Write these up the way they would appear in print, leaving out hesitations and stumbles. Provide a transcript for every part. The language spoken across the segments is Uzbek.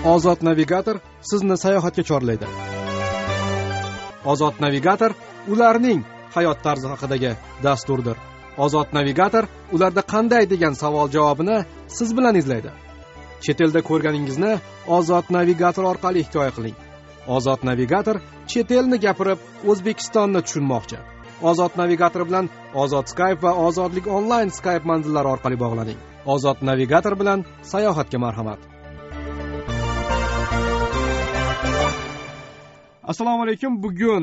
Ozod navigator sizni sayohatga chorlaydi. Ozod navigator ularning hayot tarzi haqidagi dasturdir. Ozod navigator ularda qanday degan savol javobini siz bilan izlaydi. Chet elda ko'rganingizni Ozod navigator orqali hikoya qiling. Ozod navigator chet elni gapirib, O'zbekistonni tushunmoqchi. Ozod navigator bilan Ozod Skype va Ozodlik onlayn Skype manzillari orqali bog'laning. Ozod navigator bilan sayohatga marhamat. Assalomu alaykum. Bugun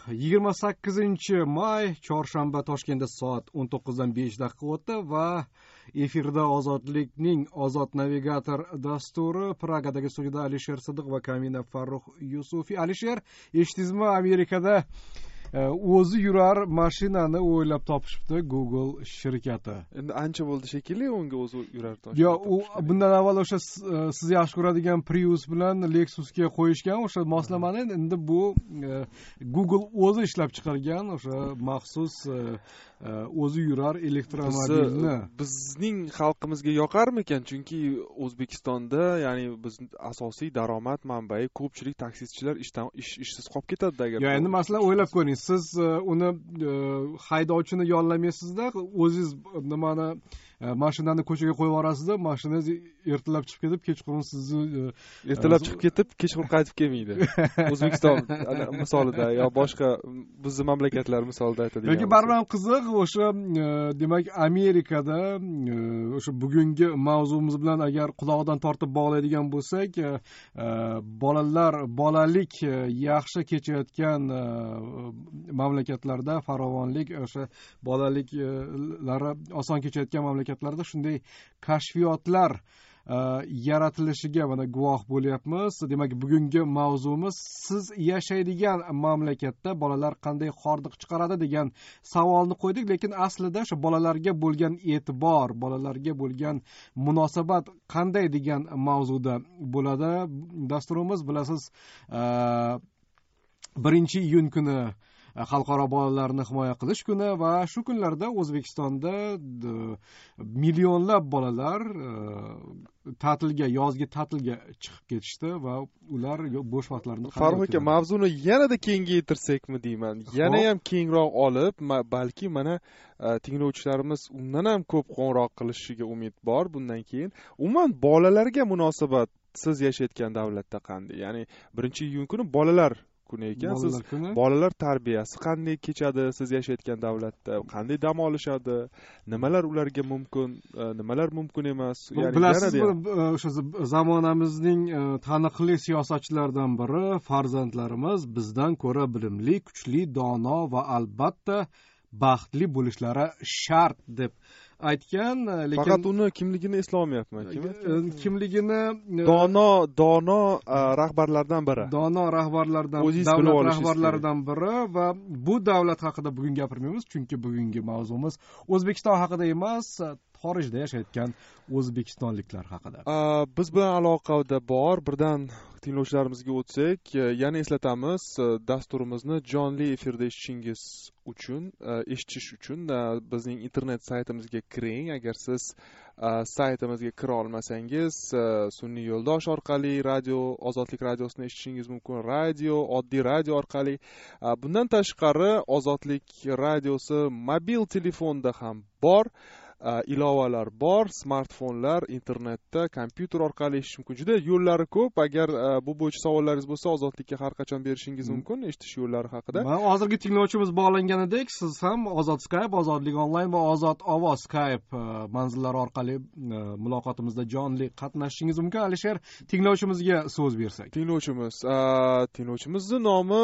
28-may chorshanba Toshkentda soat 19:05 o'tdi va efirda Ozodlikning Ozod navigator dasturi. Pragadagi studiyada Alisher Sidiq va Kamina Farruh Yusufiy. Alisher, eshitdingizmi, Amerikada o'zi yurar mashinani o'ylab topishibdi Google shirkati. Endi ancha bo'ldi shekilli unga o'zi yurar tosh. Yo, u bundan avval o'sha siz yaxshi ko'radigan Prius bilan Lexusga qo'yishgan o'sha moslamani. Endi bu Google o'zi ishlab chiqargan o'sha maxsus o'zi yurar elektromobilni. Bizning xalqimizga yoqarmikan? Chunki O'zbekistonda, ya'ni bizning asosiy daromad manbai ko'pchilik taksichilar ishsiz qolib ketadi agar. Ya endi masalan o'ylab ko'ring, siz uni haydovchini yollamaysizda, o'zingiz nimani mashinani ko'chaga qo'yib yuborasiz-da, mashinangiz ertalab chiqib ketib, kechqurun sizni ertalab chiqib ketib, kechqurun qaytib kelmaydi. O'zbekiston misolida yo boshqa bizning mamlakatlar misolida aytadigan. Yoki baribir qiziq, o'sha demak Amerikada o'sha bugungi mavzumiz bilan agar quloqdan tortib bog'laydigan bo'lsak, bolalik yaxshi kechayotgan mamlakatlarda, farovonlik, o'sha bolaliklari oson kechayotgan mamlakatlarda shunday kashfiyotlar yaratilishiga mana guvoh bo'lyapmiz. Demak, bugungi mavzumiz siz yashaydigan mamlakatda bolalar qanday hordiq chiqaradi degan savolni qo'ydik, lekin aslida o'sha bolalarga bo'lgan e'tibor, bolalarga bo'lgan munosabat qanday degan mavzuda bo'ladi dasturimiz. Bilasiz, 1-iyun kuni Xalqaro bolalarni himoya qilish kuni va shu kunlarda O'zbekistonda millionlab bolalar ta'tilga, yozgi ta'tilga chiqib ketishdi va ular bo'sh vaqtlarini Farruh aka, mavzuni yanada kengaytirsakmi deyman. Yana ham kengroq olib, balki mana tinglovchilarimiz undan ham ko'p qo'ng'iroq qilishiga umid bor bundan keyin. Umuman bolalarga munosabat siz yashayotgan davlatda qanday? Ya'ni 1-iyun kuni bolalar kuni ekan. Siz bolalar tarbiyasi qanday kechadi siz yashayotgan davlatda? Qanday dam olishadi? Nimalar ularga mumkin, nimalar mumkin emas? Ya'ni bilasizmi, o'sha zamonamizning taniqli siyosatchilaridan biri farzandlarimiz bizdan ko'ra bilimli, kuchli, dono va albatta baxtli bo'lishlari shart deb aytgan, lekin faqat uni kimligini eslolmayapman. Kimligini dono rahbarlardan biri. Dono rahbarlardan biri va bu davlat haqida bugun gapirmaymiz, chunki bugungi mavzumiz O'zbekiston haqida emas, xorijda yashayotgan o'zbekistonliklar haqida. Biz bilan aloqada bor birdan tinglovchilarimizga o'tsak, yana eslatamiz, dasturimizni jonli efirda eshitish uchun bizning internet saytimizga kiring. Agar siz saytimizga kira olmasangiz, sun'iy yo'ldosh orqali radio, Ozodlik radiosini eshitishingiz mumkin, oddiy radio orqali. Bundan tashqari Ozodlik radiosi mobil telefonda ham bor. Ilovalar bor, smartfonlar, internetda, kompyuter orqali eshitish mumkin. Juda yo'llari ko'p. Agar bu bo'yicha savollaringiz bo'lsa, Ozodlikka har qachon berishingiz mumkin eshitish yo'llari haqida. Mana hozirgi tinglovchimiz bog'langanidek, siz ham Ozod Skype, Ozodlik onlayn va Ozod ovoz Skype manzillari orqali muloqotimizda jonli qatnashishingiz mumkin. Alisher, tinglovchimizga so'z bersak. Tinglovchimizning nomi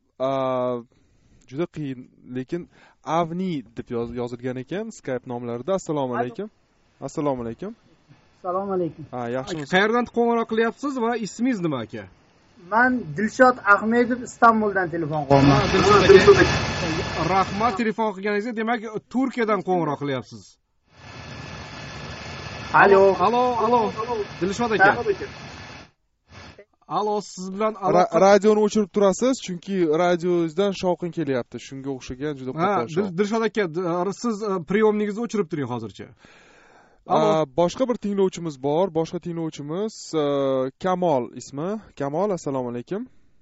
juda qiyin, lekin Avni deb yozilgan ekan Skype nomlarida. Assalomu alaykum. Assalomu alaykum. Assalomu alaykum. Yaxshimisiz? Qayerdan qo'ng'iroq qilyapsiz va ismingiz nima aka? Men Dilshod Ahmedov Istanbuldan telefon qilaman. Dilshod aka, rahmat telefon qilganingizga. Demak, Turkiyadan qo'ng'iroq qilyapsiz. Alo. Dilshod aka. Alo, siz bilan radioni o'chirib turasiz, chunki radiongizdan shovqin kelyapti. Shunga o'xshagan juda qo'pol shovqin. Dilshod aka, siz priyomningizni o'chirib turing hozircha. Boshqa bir tinglovchimiz bor. Boshqa tinglovchimiz Kamol ismi. Kamol, assalomu alaykum.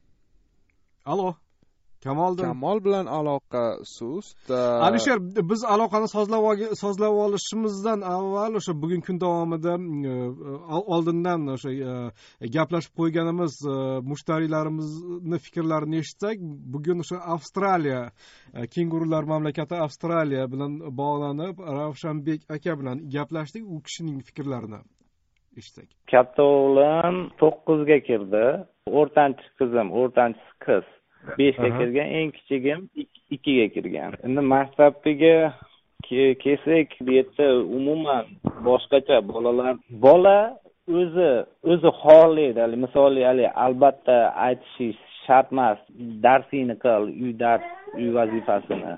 Alo. Kamol bilan aloqa sust. Alisher, biz aloqani sozlab olishimizdan avval o'sha bugungi kun davomida oldindan o'sha gaplashib qo'yganimiz mushtariylarimizni fikrlarini eshitsak, bugun o'sha Avstraliya, kengurular mamlakati Avstraliya bilan bog'lanib, Ravshanbek aka bilan gaplashdik, u kishining fikrlarini eshitsak. Katta o'g'lim 9ga kirdi, o'rtanchi qizim, o'rtanchisi qiz 5ga kirgan, eng kichigim 2ga kirgan. Endi maktabiga kelsak, bu yerda umuman boshqacha bola o'zi xohlaydi. Misol, albatta aytish shart emas, darsingni qil, uy vazifasini.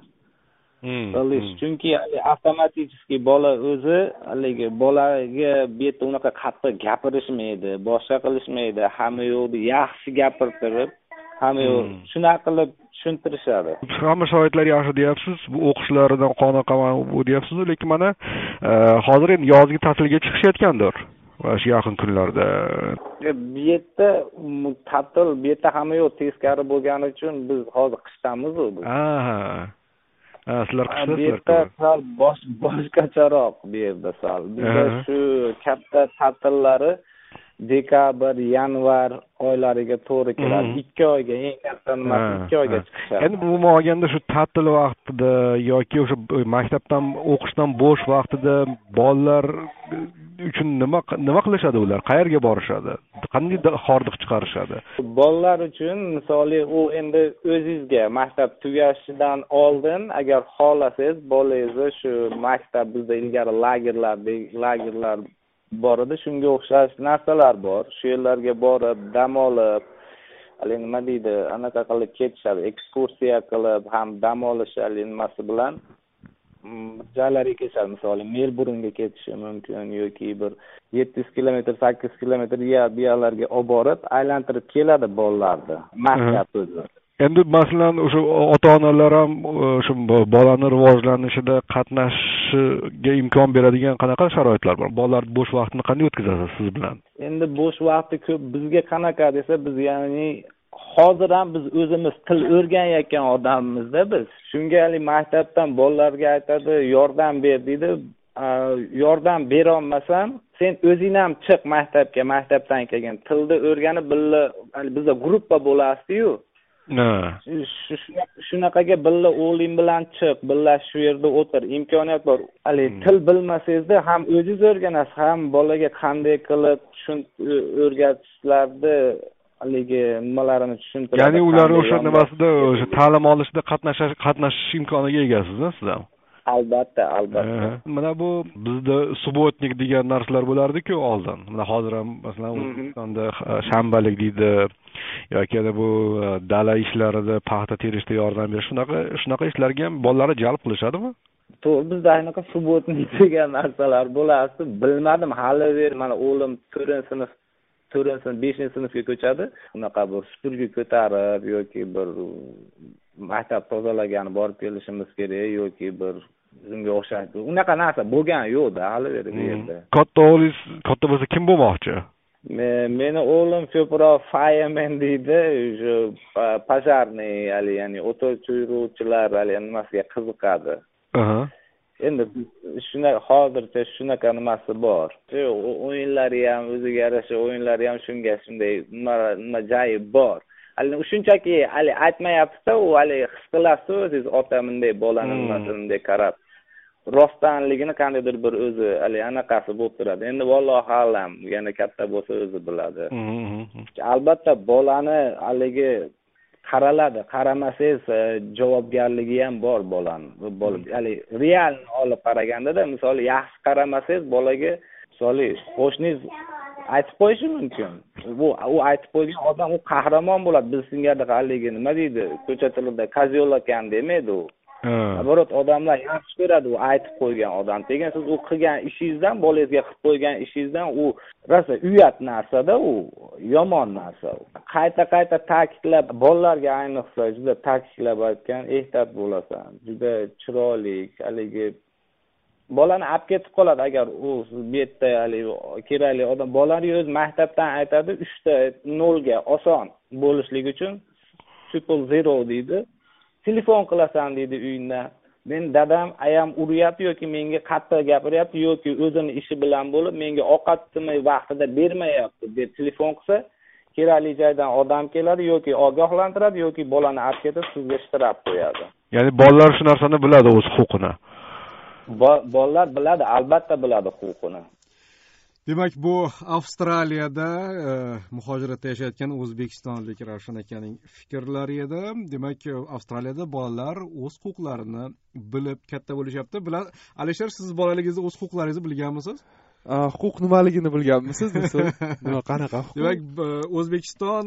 Chunki avtomatik bola o'zi bolaga bu yerda unaqa qattiq gapirishmaydi, boshqa qilishmaydi. Hamma yo'qni yaxshi gapirtirib, hamma shunaqa qilib tushuntirishadi. Hamma shogirdlar yaxshi deyapsiz, bu o'qishlaridan qoniqaman bu deyapsiz, lekin mana hozir endi yozgi ta'tilga chiqishayotgandir. Shu yaqin kunlarda. Bu yerda ta'til, bu yerda hamma yo'q teskari bo'lgani uchun biz hozir qishdamiz u. Sizlar qishda. Bu yerda sal boshqacharoq bu yerda sal. Bizda shu katta ta'tillari dekabr, yanvar oylariga to'g'ri keladi. 2 oyga, eng katta nimasi 2 oyga chiqishadi. Endi bu olganda shu ta'til vaqtida yoki o'sha maktabdan o'qishdan bo'sh vaqtida bolalar uchun nima qilishadi ular? Qayerga borishadi? Qanday hordiq chiqarishadi? Bolalar uchun misoli u endi o'zingizga maktab tugashidan oldin agar xohlasangiz bolangizni shu maktab bizda ilgari lagerlar bor edi, shunga o'xshash narsalar bor. Shu yerlarga borib, dam olib, nima deydi, anaqa qilib ketishadi, ekskursiya qilib, ham dam olish nimasi bilan joylarga ketishadi. Misol, Melburnga ketishi mumkin yoki bir 700 kilometr, 800 kilometr bu yerlarga olib borib, aylantirib keladi bolalarni. Maktab o'zi. Endi masalan o'sha ota-onalar ham o'sha bolani rivojlanishida qatnashishiga imkon beradigan qanaqa sharoitlar bor? Bolalar bo'sh vaqtini qanday o'tkazasiz siz bilan? Endi bo'sh vaqti ko'p. Bizga qanaqa desa, biz ya'ni hozir ham biz o'zimiz til o'rganayotgan odamimizda biz. Shunga maktabdan bolalarga aytadi, yordam ber deydi. Yordam bera olmasam, sen o'zing ham chiq maktabga, maktabdan kelgan tilni o'rganib, bizda gruppa bo'lasiz-ku. Shunaqaga billa o'g'ling bilan chiq, billa shu yerda o'tir, imkoniyat bor. Til bilmasangizda ham o'zingiz o'rganasiz, ham bolaga qanday qilib o'rgatishlarni nimalarini tushuntiradi. Ya'ni ular o'sha nimasida, o'sha ta'lim olishda qatnashish imkoniga egasizmi siz ham? Albatta. Mana bu bizda subotnik degan narsalar bo'lardi-ku oldin. Mana hozir ham masalan O'zbekistonda shanbalik deydi yoki bu dala ishlarida, paxta terishda yordam berish, shunaqa ishlarga ham bolalarni jalb qilishadimi? To'g'ri, bizda anaqa subotnik degan narsalar bo'lardi. Bilmadim, hali mana o'g'lim 4-sinf 5-sinfga ko'chadi. Unaqa bir supurgi ko'tarib yoki bir maktab tozalagani borib kelishimiz kerak yoki bir shunga o'xshaydi. Unaqa narsa bo'lgan yo'q-da hali bu yerda. Katta o'g'lingiz katta bo'lsa kim bo'lmoqchi? Meni o'g'lim ko'proq fireman deydi, shu pojarniy, ya'ni o't o'chiruvchilar nimasiga qiziqadi. Endi hozircha shunaqa nimasi bor. O'yinlari ham o'ziga yarasha o'yinlari ham shunday nima joyi bor. Shunchaki aytmayapti-da, u his qilasiz o'zingiz ota bunday bolani nimasinday qarab. Rostdanligini qandaydir bir o'zi anaqasi bo'lib turadi. Endi vallohu alam, yana katta bo'lsa o'zi biladi. Albatta bolani qaraladi, qaramasangiz javobgarligi ham bor bolani. Real olib qaraganda-da, misol yaxshi qaramasangiz bolaga, misol qo'shningiz aytib qo'yishi mumkin. U aytib qo'ygan odam u qahramon bo'ladi. Biz singari nima deydi, ko'cha tilida kozyo'l ekan demaydi u. Naborot odamlar yaxshi ko'radi u aytib qo'ygan odam. Degan siz u qilgan ishingizdan, bolangizga qilib qo'ygan ishingizdan u rosa uyat narsa-da, u yomon narsa. Qayta ta'kidlab, bolalarga ayniqsa juda ta'kidlab aytgan, ehtiyot bo'lasan. Juda chiroyli, bolani olib ketib qoladi agar u bu yerda haligi kerakli odam. Bolani o'zi maktabdan aytadi 3 ta 0 ga oson bo'lishlik uchun 000 deydi. Telefon qilasan deydi uyingdan. Men dadam ayam uryapti yoki menga qattiq gapiryapti yoki o'zini ishi bilan bo'lib menga ovqatni vaqtida bermayapti deb telefon qilsa, kerakli joydan odam keladi yoki ogohlantiradi yoki bolani olib ketib sizga shtrab qo'yadi. Ya'ni bolalar shu narsani biladi o'z huquqini. Bolalar biladi, albatta biladi huquqini. Demak, bu Avstraliyada muhojiratda yashayotgan o'zbekistonlik Ravshan akaning fikrlari edi. Demak, Avstraliyada bolalar o'z huquqlarini bilib katta bo'lishyapti. Alisher, siz bolaligingizda o'z huquqlaringizni bilganmisiz? Huquq nimaligini bilganmisiz? Nima qanaqa huquq? Demak, O'zbekiston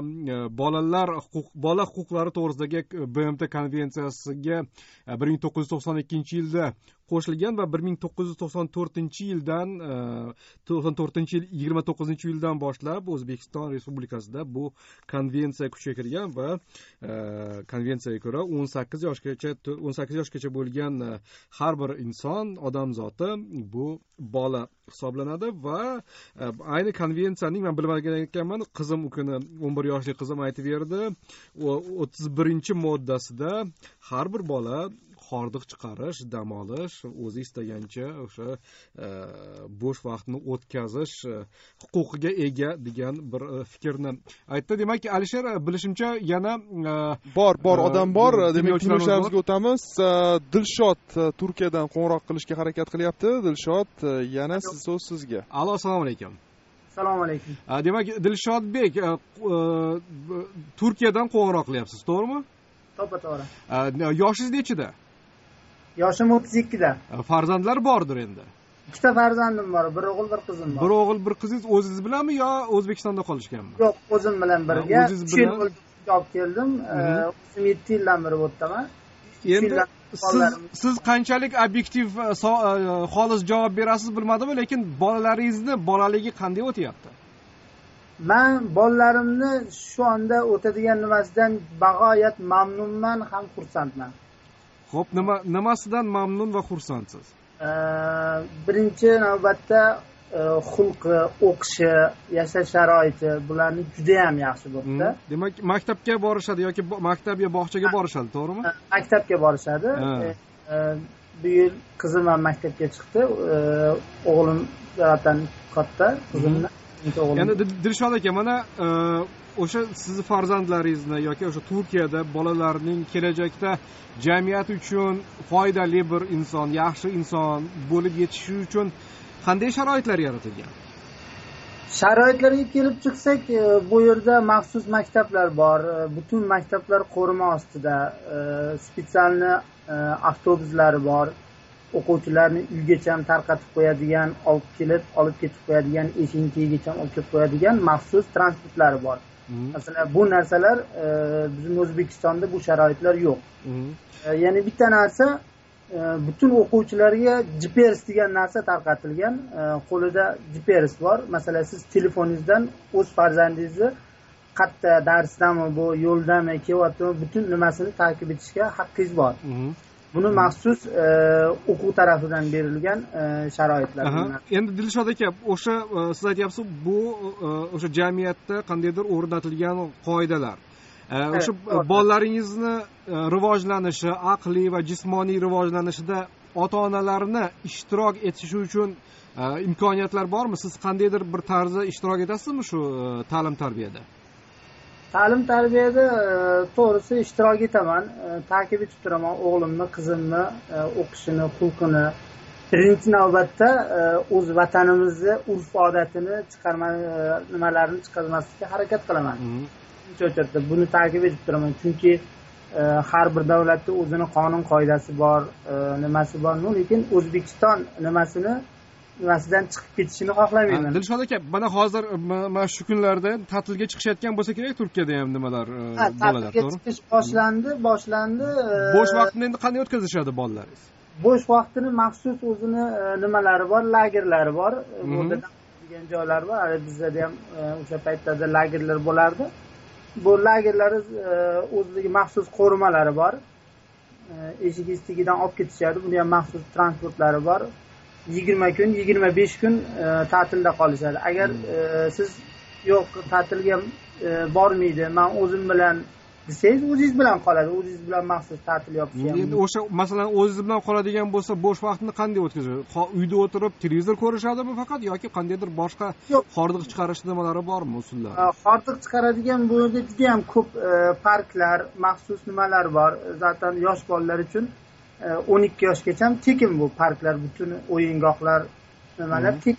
bola huquqlari to'g'risidagi BMT konvensiyasiga 1992-yilda qo'shilgan va 1994-yildan 29-yildan boshlab O'zbekiston Respublikasida bu konvensiya kuchga kirgan va konvensiyaga ko'ra 18 yoshgacha bo'lgan har bir inson, odamzodi bu bola hisoblanadi va ayni konvensiyaning men bilmagan ekanman, qizim u kuni 11 yoshli qizim aytib berdi, 31-moddasida har bir bola hordiq chiqarish, dam olish, o'zi istagancha o'sha bo'sh vaqtni o'tkazish huquqiga ega degan bir fikrni aytdi. Demak, Alisher, bilishimcha yana bor odam bor. Demak, tinglovchilarimizga o'tamiz. Dilshod Turkiyadan qo'ng'iroq qilishga harakat qilyapti. Dilshod, yana so'z sizga. Alo, assalomu alaykum. Assalomu alaykum. Demak, Dilshodbek, Turkiyadan qo'ng'iroq qilyapsiz, to'g'rimi? To'g'ri. Yoshingiz nechida? Yoshim 32da. Farzandlar bordir endi. 2 ta farzandim bor, bir o'g'il, bir qizim bor. Bir o'g'il, bir qizingiz o'zingiz bilanmi yo O'zbekistonda qolishganmi? Yo'q, o'zim bilan birga. O'zingiz bilan olib keldim. O'zim 7 yildan beri bu yerdaman. Endi siz qanchalik obyektiv, xolis javob berasiz bilmadim, lekin bolalaringizni bolaligi qanday o'tyapti? Men bolalarimni shu anda o'tadigan nimasidan bag'oyat mamnunman, ham xursandman. Xo'p, nimasidan mamnun va xursandsiz? Birinchi navbatda xulqi, o'qishi, yashash sharoiti bularni juda ham yaxshi bo'ldi. Demak, maktabga borishadi yoki maktab yo bog'chaga borishadi, to'g'rimi? Maktabga borishadi. Bu yil qizim ham maktabga chiqdi. O'g'lim zaten katta, qizimni. Endi Dilshod aka, mana o'sha sizni farzandlaringizni yoki o'sha Turkiyada bolalarning kelajakda jamiyat uchun foydali bir inson, yaxshi inson bo'lib yetishi uchun qanday sharoitlar yaratilgan? Sharoitlarga kelib chiqsak, bu yerda maxsus maktablar bor. Butun maktablar qo'rima ostida. Spetsialni avtobuslari bor. O'quvchilarni uygacha tarqatib qo'yadigan, olib ketib qo'yadigan, eshinkigacha olib ketib qo'yadigan maxsus transportlari bor. Masalan, bu narsalar bizim O'zbekistonda bu sharoitlar yo'q. Ya'ni bitta narsa, butun o'quvchilarga GPS degan narsa tarqatilgan. Qo'lida GPS bor. Masalan, siz telefoningizdan o'z farzandingizni qayerda darsdami, bu yo'ldami, kelyaptimi, butun nimasini takib etishga haqqingiz bor. Buni maxsus o'quv tarafidan berilgan sharoitlar. Endi Dilshod aka, o'sha siz aytyapsiz, bu o'sha jamiyatda qandaydir o'rnatilgan qoidalar. O'sha bolalaringizni rivojlanishi, aqliy va jismoniy rivojlanishida ota-onalarni ishtirok etishi uchun imkoniyatlar bormi? Siz qandaydir bir tarzda ishtirok etasizmi shu ta'lim-tarbiyada? Ta'lim-tarbiyada to'g'risi ishtirok etaman. Takib etib turaman o'g'limni, qizimni o'qishini, xulqini. Birinchi navbatda o'z vatanimizni, urf-odatini nimalarini chiqarmaslikka harakat qilaman. Birinchi buni takib etib turaman. Chunki har bir davlatda o'zini qonun qoidasi bor, nimasi bor. Lekin O'zbekiston nimasidan chiqib ketishini xohlamayman. Dilshod aka, mana hozir mana shu kunlarda ta'tilga chiqishayotgan bo'lsa kerak, Turkiyada ham nimalar bolalar, to'g'ri? Chiqish boshlandi. Bo'sh vaqtni endi qanday o'tkazishadi bolalaringiz? Bo'sh vaqtini maxsus o'zini nimalari bor, lagerlari bor. Bu yerda degan joylar bor. Bizda ham o'sha paytlarda lagerlar bo'lardi. Bu lagerlar o'ziga maxsus qo'rimalari bor. eshigi istigidan olib ketishadi. Buni ham maxsus transportlari bor. 20 kun, 25 kun ta'tilda qolishadi. Agar siz yo'q, ta'tilga bormaydi, men o'zim bilan desangiz, o'zingiz bilan qoladi. O'zingiz bilan maxsus ta'til yopish ham. Endi o'sha masalan o'zingiz bilan qoladigan bo'lsa, bo'sh vaqtni qanday o'tkazasiz? Uyda o'tirib televizor ko'rishadimi faqat yoki qandaydir boshqa hordiq chiqarish nimalari bormi, usullar? Hordiq chiqaradigan bu yerda juda ham ko'p parklar, maxsus nimalar bor. Zaten yosh bolalar uchun 12 yoshgacha tekin bu parklar, butun o'yingohlar, nimalar tekin.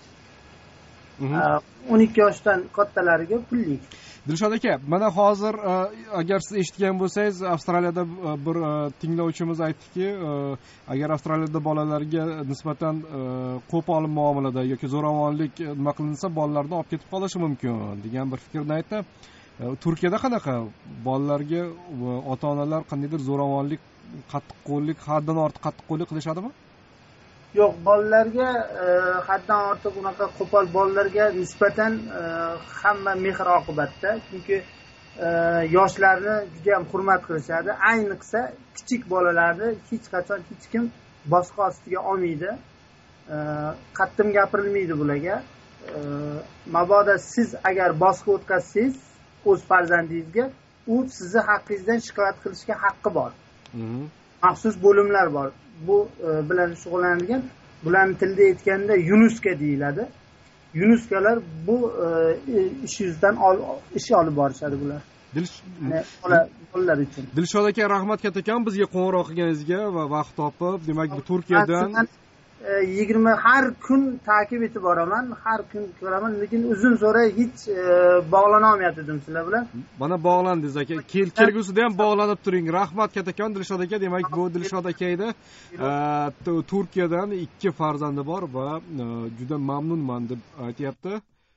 12 yoshdan kattalariga pullik. Dilshod aka, mana hozir agar siz eshitgan bo'lsangiz, Avstraliyada bir tinglovchimiz aytdiki, agar Avstraliyada bolalarga nisbatan qo'pol muomalada yoki zo'ravonlik nima qilinsa, bolalarni olib ketib qolishi mumkin degan bir fikrni aytdi. Turkiyada qanaqa? Bolalarga ota-onalar qandaydir zo'ravonlik, qattiqqo'llik, haddan ortiq qattiqqo'llik qilishadimi? Yo'q, bolalarga haddan ortiq unaqa qo'pol bolalarga nisbatan hamma mehr oqibatda, chunki yoshlarni juda ham hurmat qilishadi. Ayniqsa kichik bolalarni hech qachon hech kim boshqa ostiga olmaydi. Qattiq gapirilmaydi bularga. Mabodo siz agar boshqa o'tkazsangiz o'z farzandingizga, u sizni haqqingizdan shikoyat qilishga haqqi bor. Maxsus bo'limlar bor. Bu bilan shug'ullanadigan, bularning tilida aytganda yunuska deyiladi. Yunuskalar bu ish yuzidan ish olib borishadi bular. Bolalar uchun. Dilshod aka, rahmat kattakon bizga qo'ng'iroq qilganingizga va vaqt topib, demak bu Turkiyadan 20 har kun takib etib boraman, har kun ko'raman, lekin uzun so'ray hech bog'lana olmayotgandim sizlar bilan. Mana bog'landingiz aka. Kelgusida ham bog'lanib turing. Rahmat kattakon Dilshod aka. Demak, bu Dilshod aka edi. Turkiyadan 2 farzandi bor va juda mamnunman deb aytayapti.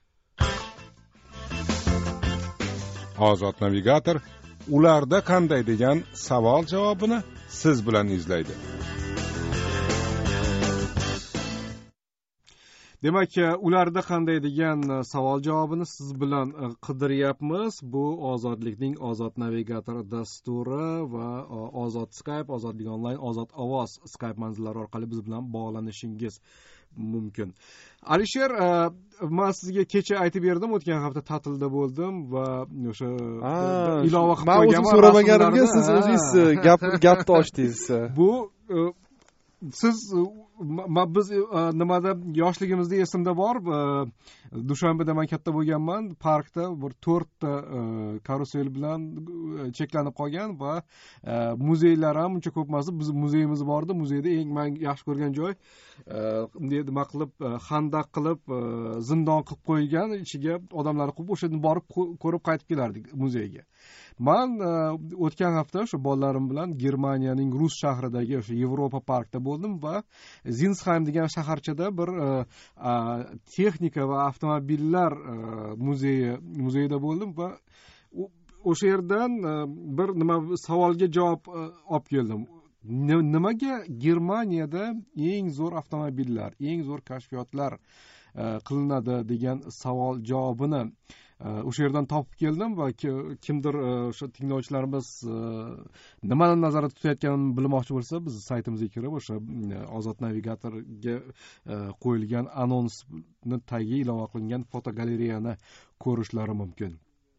Ozod navigator ularda qanday degan savol javobini siz bilan izlaydi. Demak, ularda qanday degan savol javobini siz bilan qidiryapmiz. Bu Ozodlikning Ozod navigator dasturi va Ozod Skype, Ozodlik onlayn, Ozod ovoz Skype manzillari orqali biz bilan bog'lanishingiz mumkin. Alisher, men sizga kecha aytib berdim, o'tgan hafta ta'tilda bo'ldim va o'sha ilova qilib qo'yganman. Men o'zim so'ramaganimga siz o'zingiz gapni ochdingiz. Bu siz biz nimada yoshligimizda esimda bor, Dushanbeda men katta bo'lganman, parkda bir 4 ta karusel bilan cheklanib qolgan va muzeylar ham uncha ko'p emas. Biz muzeyimiz bor edi. Muzeyda eng men yaxshi ko'rgan joy nima qilib, xandaq qilib, zindon qilib qo'yilgan, ichiga odamlar qo'yib o'sha yerni borib ko'rib qaytib kelardik muzeyga. Men o'tgan hafta o'sha bolalarim bilan Germaniyaning Rus shahridagi o'sha Yevropa parkda bo'ldim va Zinsheim degan shaharchada bir texnika va avtomobillar muzeyida bo'ldim va o'sha yerdan bir nima savolga javob olib keldim. Nimaga Germaniyada eng zo'r avtomobillar, eng zo'r kashfiyotlar qilinadi degan savol javobini o'sha yerdan topib keldim va kimdir o'sha tinglovchilarimiz nimani nazarda tutayotganini bilmoqchi bo'lsa, biz saytimizga kirib o'sha Ozod navigatorga qo'yilgan anonsni tagiga ilova qilingan fotogalereyani ko'rishlari mumkin.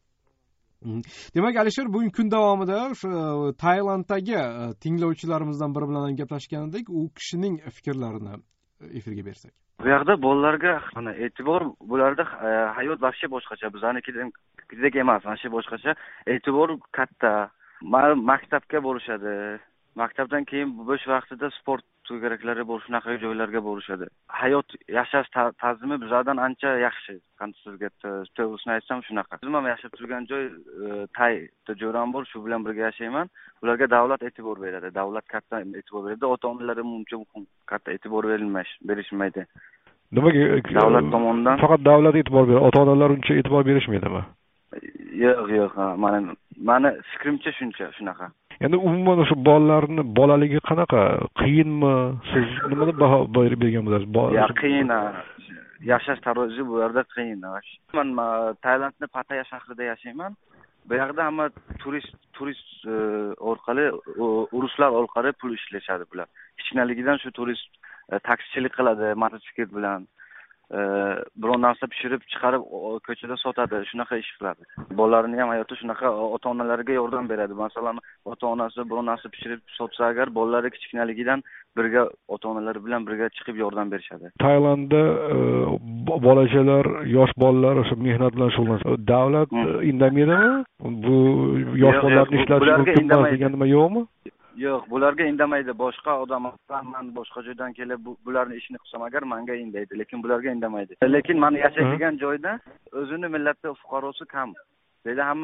Demak, Alisher, bugun kun davomida o'sha Tailanddagi tinglovchilarimizdan biri bilan gaplashgan edik. U kishining fikrlarini efirga bersak. Bu yoqda bolalarga mana e'tibor bularda hayot vaqti boshqacha, bizaniki emas, mana shu boshqacha. E'tibor katta. Maktabga borishadi. Maktabdan keyin bo'sh vaqtida sport to'garaklari bor, shunaqa joylarga borishadi. Hayot yashash tarzimi bizdan ancha yaxshi. Qancha sizga to'g'risini aytsam shunaqa. Biz ham yashab turgan joy Tayda jo'ram bor, shu bilan birga yashayman. Ularga davlat e'tibor beradi. Davlat katta e'tibor beradi. Ota-onalari uncha katta e'tibor berishmaydi. Nimaga davlat tomonidan faqat davlat e'tibor beradi, ota-onalar uncha e'tibor berishmaydimi? Yo'q, mani fikrimcha shunaqa. Endi umuman o'sha bolalarni bolaligi qanaqa? Qiyinmi? Siz nimani baho bergan bo'lasiz? Qiyin. Yashash tarzi bu yerda qiyin. Men Tailandning Pataya shahrida yashayman. bu yoqda hamma turist orqali ruslar orqali pul ishlashadi bular. Kichkinaligidan shu turist taksichilik qiladi mototsiklet bilan. Biror narsa pishirib chiqarib ko'chada sotadi, shunaqa ish qiladi. Bolalarining ham hayoti shunaqa, ota-onalariga yordam beradi. Masalan, ota-onasi biror narsa pishirib sotsa agar, bolalari kichkinaligidan birga ota-onalari bilan birga chiqib yordam berishadi. Tailandda bolachalar, yosh bolalar o'sha mehnat bilan shug'ullansa, davlat indaydimi? Bu yosh bolalarni ishlatish mumkin emas degan nima yo'qmi? Yo'q, bularga indamaydi. Boshqa odamlar man boshqa joydan kelib bularni ishini qilsam agar menga indaydi, lekin bularga indamaydi. Lekin men yashaydigan joyda o'zini millati fuqarosi kam. Deydi hamma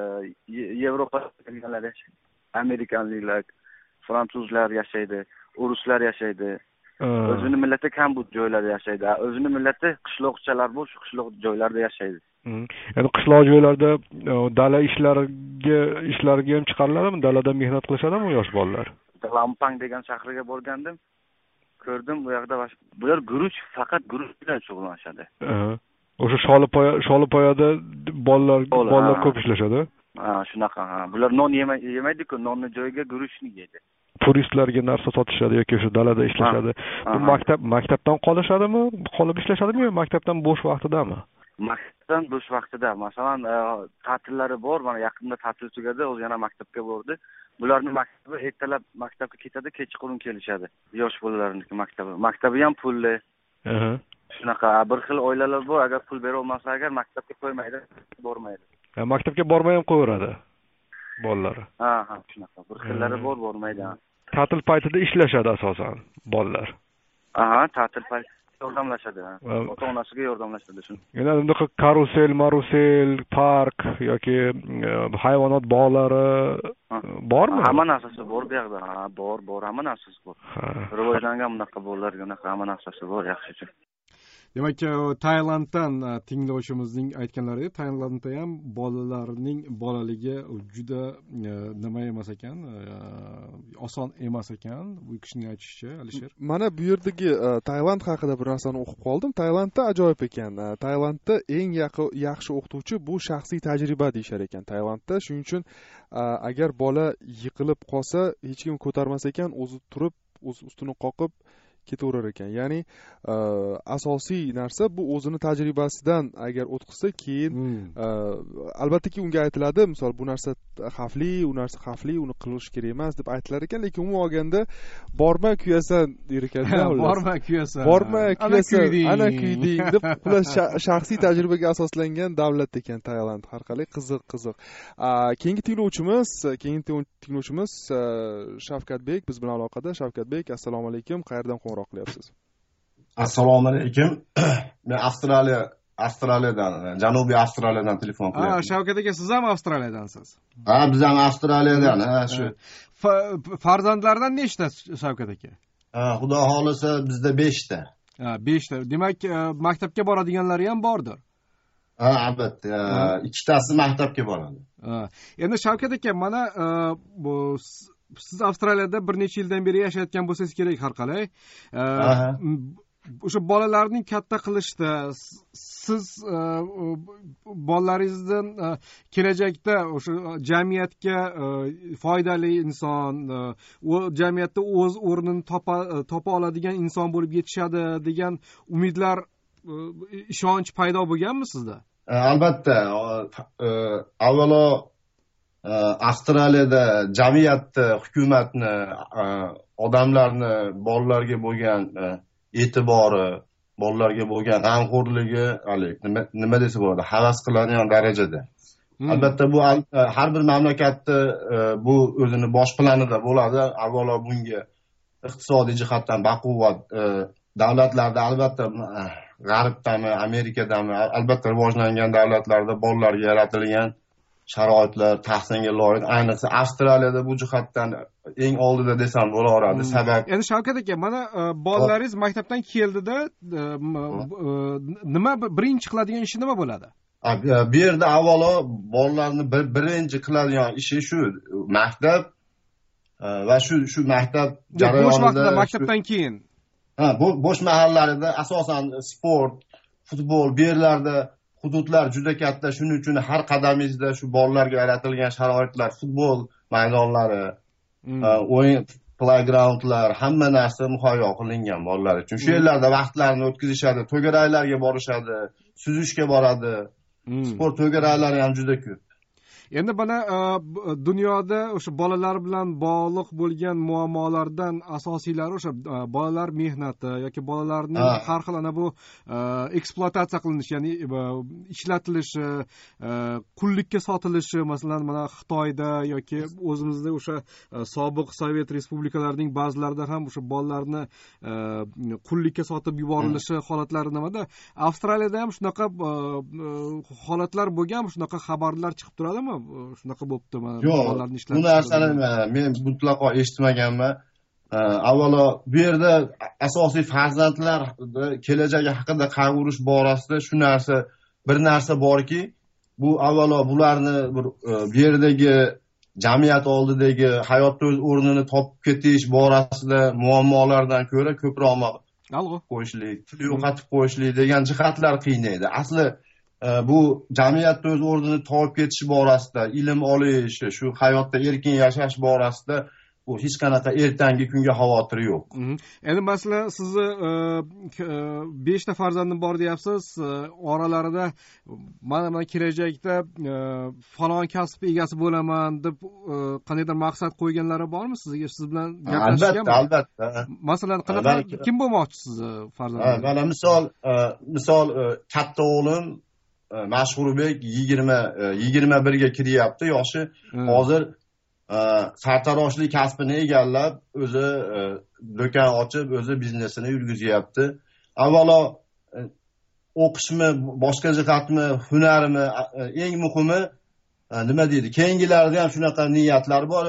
Yevropadan kelganlar yashaydi. Amerikanliklar, fransuzlar yashaydi, ruslar yashaydi. O'zini millati kam bu joylarda yashaydi. O'zini millati qishloqchalar bu, shu qishloq joylarda yashaydi. Ya'ni qishloq joylarda dala ishlariga ham chiqariladimi? Dalada mehnat qilishadimi yosh bolalar? Lampang degan shahriga borgandim. Ko'rdim, bu yoqda bular faqat guruch bilan shug'ullanishadi. O'sha Sholipoyada bolalar ko'p ishlashadi. Shunaqa. Bular non yemaydi-ku, nonni joyiga guruchni yeydi. Turistlarga narsa sotishadi yoki o'sha dalada ishlashadi. Bu maktabdan qolishadimi? Qolib ishlashadimi yo maktabdan bo'sh vaqtidami? Maktabdan bo'sh vaqtida, masalan, ta'tillari bor, mana yaqinda ta'til tugadi, o'zi yana maktabga bordi. Bularning maktabi ertalab maktabga ketadi, kechqurun kelishadi. Yosh bolalarning maktabi. Maktabi ham pulli. Shunaqa bir xil oilalar bor, agar pul bera olmasa agar maktabga qo'ymaydi, bormaydi. Maktabga bormay ham qo'yaveradi bolalar. Shunaqa. Bir xillari bor, bormaydi. Ta'til paytida ishlashadi asosan bolalar. Ta'til payti yordamlashadi. Ota-onasiga yordamlashadi shuni. Yana bunaqa karusel, park yoki hayvonot bog'lari bormi? Hamma narsasi bor bu yerda. Bor, hamma narsasi bor. Rivojlangan bunaqa bolalarga hamma narsasi bor, yaxshi. Demak, Tailanddan tinglovchimizning aytganlari, Tailandda ham bolalarning bolaligi juda nima emas ekan, oson emas ekan. Bu kishining aytishicha, Alisher. Mana bu yerdagi Tailand haqida bir narsani o'qib qoldim. Tailandda ajoyib ekan. Tailandda eng yaxshi o'qituvchi bu shaxsiy tajriba deyishar ekan Tailandda. Shuning uchun agar bola yiqilib qolsa, hech kim ko'tarmas ekan, o'zi turib, o'z ustini qoqib ketaverar ekan. Ya'ni asosiy narsa bu o'zini tajribasidan agar o'tkazsa, keyin albattaki unga aytiladi, misol bu narsa xavfli, uni qilish kerak emas deb aytilar ekan, lekin umuman olganda borma kuyasan der ekanda. Borma kuyasan. Ana kuyding deb ular shaxsiy tajribaga asoslangan davlat ekan Tailand. Har qalay qiziq. Keyingi tinglovchimiz Shavkatbek biz bilan aloqada. Shavkatbek, assalomu alaykum. Qayerdan qo'ng'iroq qilyapsiz? Assalomu alaykum. Men Avstraliyadan, Janubiy Avstraliyadan telefon qilyapman. Shavkat aka, siz ham Avstraliyadansiz? Biz ham Avstraliyadan, shu. Farzandlardan nechta Shavkat aka? Xudo xolisa bizda 5 ta. 5 ta. Demak, maktabga boradiganlari ham bordir. Albatta. 2 tasi maktabga boradi. Endi Shavkat aka, mana bu siz Avstraliyada bir necha yildan beri yashayotgan bo'lsangiz kerak har qalay. O'sha bolalarning katta qilishda siz bolalaringizdan kelajakda o'sha jamiyatga foydali inson, u jamiyatda o'z o'rnini topa oladigan inson bo'lib yetishadi degan umidlar, ishonch paydo bo'lganmi sizda? Albatta. Avvalo Avstraliyada jamiyatni, hukumatni, odamlarni bolalarga bo'lgan e'tibori, bolalarga bo'lgan g'amxo'rligi, nima desa bo'ladi, havas qiladigan darajada. Albatta bu har bir mamlakatda bu o'zini bosh planida bo'ladi. Avvalo bunga iqtisodiy jihatdan baquvvat davlatlarda, albatta G'arbdami, Amerikadami, albatta rivojlangan davlatlarda bolalarga yaratilgan sharoitlar tahsinga loyiq. Ayniqsa Avstraliyada bu jihatdan eng oldida desam bo'laveradi. Sabab endi Shavkat aka, mana bolalaringiz maktabdan keldida nima birinchi qiladigan ishi nima bo'ladi? Bu yerda avvalo bolalarni birinchi qiladigan ishi shu maktab va shu maktab jarayonida bo'sh vaqtida, maktabdan keyin bo'sh mahallarida asosan sport, futbol, bu yerlarda hududlar juda katta, shuning uchun har qadamingizda shu bolalarga yaratilgan sharoitlar, futbol maydonlari, o'yin playgroundlar, hamma narsa muhayyo qilingan bolalar uchun. Shu yerlarda vaqtlarini o'tkazishadi, to'garaylarga borishadi, suzishga boradi. Sport to'garaylari ham juda ko'p. Endi mana dunyoda o'sha bolalar bilan bog'liq bo'lgan muammolardan asosiylari o'sha bolalar mehnati yoki bolalarning har xil ana bu ekspluatatsiya qilinishi, ya'ni ishlatilishi, qullikka sotilishi, masalan mana Xitoyda yoki o'zimizda o'sha sobiq Sovet respublikalarining ba'zilarida ham o'sha bolalarni qullikka sotib yuborilishi holatlari nimada? Avstraliyada ham shunaqa holatlar bo'lgan, shunaqa xabarlar chiqib turadimi? Shunaqa bo'ptimi? Yo'q, bu narsani men mutlaqo eshitmaganman. Avvalo bu yerda asosiy farzandlar kelajagi haqida qayg'urish borasida bir narsa borki, bu avvalo bularni bu yerdagi jamiyat oldidagi hayotda o'z o'rnini topib ketish borasida muammolardan ko'ra ko'proq qo'yishlik, til yo'qotib qo'yishlik degan jihatlar qiynaydi. Asli bu jamiyatda o'z o'rnini topib ketish borasida, ilm olish, shu hayotda erkin yashash borasida bu hech qanaqa ertangi kunga xavotir yo'q. Endi masalan sizni 5 ta farzandim bor deyapsiz, oralarida mana kelajakda falon kasb egasi bo'laman deb qanaqadir maqsad qo'yganlari bormi sizga? Siz bilan gaplashganmi? Albatta. Masalan, qanaqa kim bo'lmoqchisiz farzandingiz? Mana misol katta o'g'lim Mashhurbek 21ga kiryapti, yoshi hozir sartaroshlik kasbini egallab, o'zi do'kon ochib, o'zi biznesini yurgizyapti. Avvalo o'qishmi, boshqa jihatmi, hunarmi, eng muhimi nima deydi? Keyingilarida ham shunaqa niyatlar bor.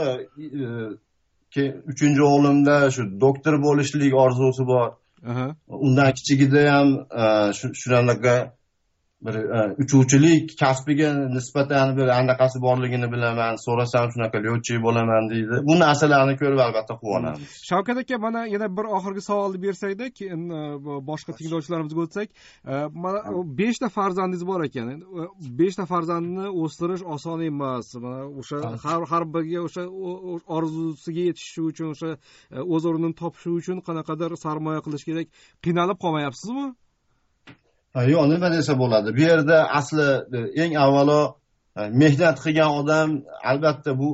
3-o'g'limda shu doktor bo'lishlik orzusi bor. Undan kichigida ham shunaqa bir uchuvchilik kasbiga nisbatan bir anaqasi borligini bilaman. So'rasam shunaqa lyochi bo'laman deydi. Bu narsalarni ko'rib albatta quvonamiz. Shavkat aka, mana yana bir oxirgi savolni bersak-da, keyin boshqa tinglovchilarimizga o'tsak, mana 5 ta farzandingiz bor ekan. 5 ta farzandni o'stirish oson emas. Mana o'sha har biriga o'sha orzusiga yetishish uchun, o'sha o'z o'rnini topishi uchun qanaqadir sarmoya qilish kerak. Qiynalib qolmayapsizmi? Yo'q, nima desa bo'ladi. Bu yerda asli eng avvalo mehnat qilgan odam, albatta bu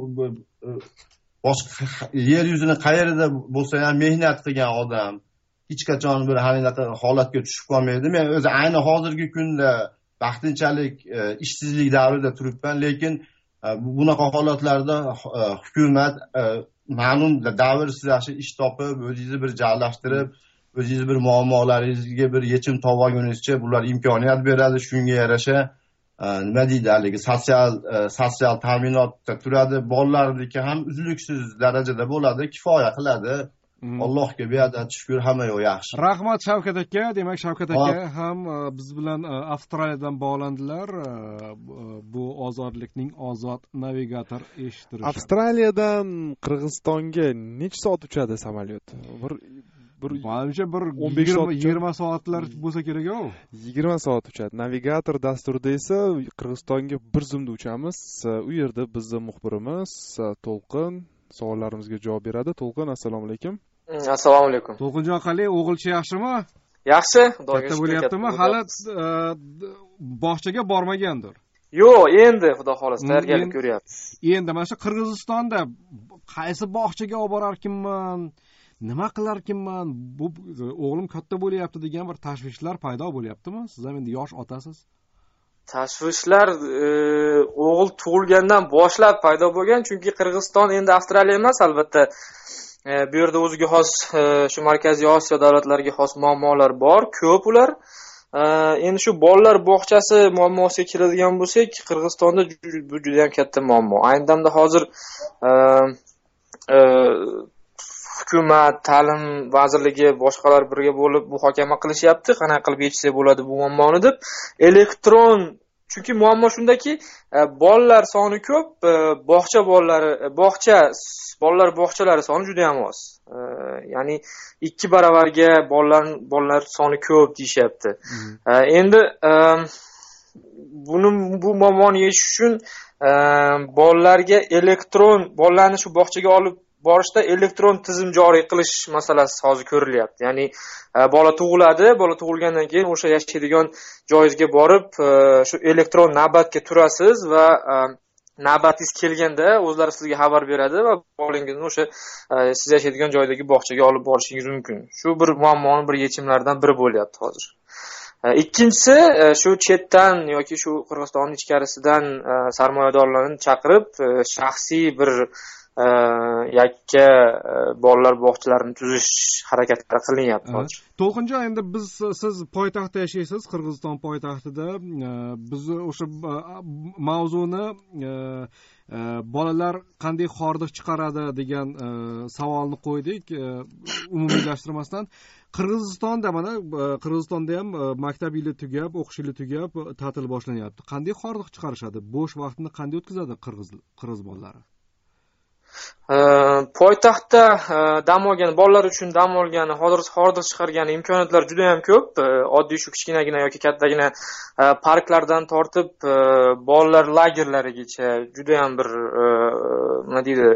boshqa yer yuzini qayerida bo'lsa ham mehnat qilgan odam hech qachon bir halinaqa holatga tushib qolmaydi. Men o'zi ayni hozirgi kunda vaqtinchalik ishsizlik davrida turibman, lekin bunaqa holatlarda hukumat ma'lum davr siz ish topib, o'zingizni bir joylashtirib, o'zingiz bir muammolaringizga bir yechim topolgunizcha bular imkoniyat beradi. Shunga yarasha nima deydi, haligi sotsial ta'minotda turadi. Bolalarniki ham uzluksiz darajada bo'ladi, kifoya qiladi. Allohga beadad shukr, hamma yo'q yaxshi. Rahmat Shavkat aka. Demak, Shavkat aka ham biz bilan Avstraliyadan bog'landilar. Bu ozodlikning ozod navigator eshittirish. Avstraliyadan Qirg'izistonga necha soat uchadi samolyot? Menimcha bir 20 soatlar bo'lsa kerak-ku. 20 soat uchadi. Navigator dasturida esa Qirg'izistonga bir zumda uchamiz. U yerda bizning muxbirimiz To'lqin savollarimizga javob beradi. To'lqin, assalomu alaykum. Assalomu alaykum. To'lqinjon, qalay, o'g'ilcha yaxshimi? Yaxshi, katta bo'lyaptimi? Hali bog'chaga bormagandir. Yo'q, endi xudo xolasa tayyorgarlik ko'ryapti. Endi mana shu Qirg'izistonda qaysi bog'chaga olib borarkinman, nima qilarkinman, bu o'g'lim katta bo'lyapti degan bir tashvishlar paydo bo'lyaptimi? Siz ham endi yosh otasiz. Tashvishlar o'g'il tug'ilgandan boshlab paydo bo'lgan, chunki Qirg'iziston endi Avstraliya emas, albatta. Bu yerda o'ziga xos shu Markaziy Osiyo davlatlariga xos muammolar bor, ko'p ular. Endi shu bolalar bog'chasi muammosiga keladigan bo'lsak, Qirg'izistonda bu juda ham katta muammo. Ayni damda hozir hukumat, ta'lim vazirligi, boshqalar birga bo'lib muhokama qilishyapti, qanaqa qilib yechsa bo'ladi bu muammoni deb. Elektron, chunki muammo shundaki, bolalar soni ko'p, bolalar bog'chalari soni juda ham oz. Ya'ni 2 baravarga bolalar soni ko'p deyishyapti. Endi bu muammoni yechish uchun bolalarga bolalarni shu bog'chaga olib borishda elektron tizim joriy qilish masalasi hozir ko'rilyapti. Ya'ni bola tug'ilgandan keyin o'sha yashaydigan joyingizga borib, shu elektron navbatga turasiz va navbatingiz kelganda o'zlari sizga xabar beradi va bolangizni o'sha siz yashaydigan joydagi bog'chaga olib borishingiz mumkin. Shu bir muammoni bir yechimlaridan biri bo'lyapti hozir. Ikkinchisi, shu chetdan yoki shu Qirg'izistonning ichkarisidan sarmoyadorlarni chaqirib, shaxsiy bir yakka bolalar bog'chalarini tuzish harakatlari qilinyapti hozir. To'lqinjon, endi siz poytaxtda yashaysiz, Qirg'iziston poytaxtida. Biz o'sha mavzuni bolalar qanday hordiq chiqaradi degan savolni qo'ydik, umumiylashtirmasdan. Qirg'izistonda ham maktab yili tugab, o'qish yili tugab, ta'til boshlanyapti. Qanday hordiq chiqarishadi? Bo'sh vaqtini qanday o'tkazadi qirg'iz bolalari? Poytaxtda bolalar uchun dam olgan, hordiq chiqargan imkoniyatlar juda ham ko'p. Oddiy shu kichkinagina yoki kattagina parklardan tortib bolalar lagerlarigacha juda ham bir nima deydi,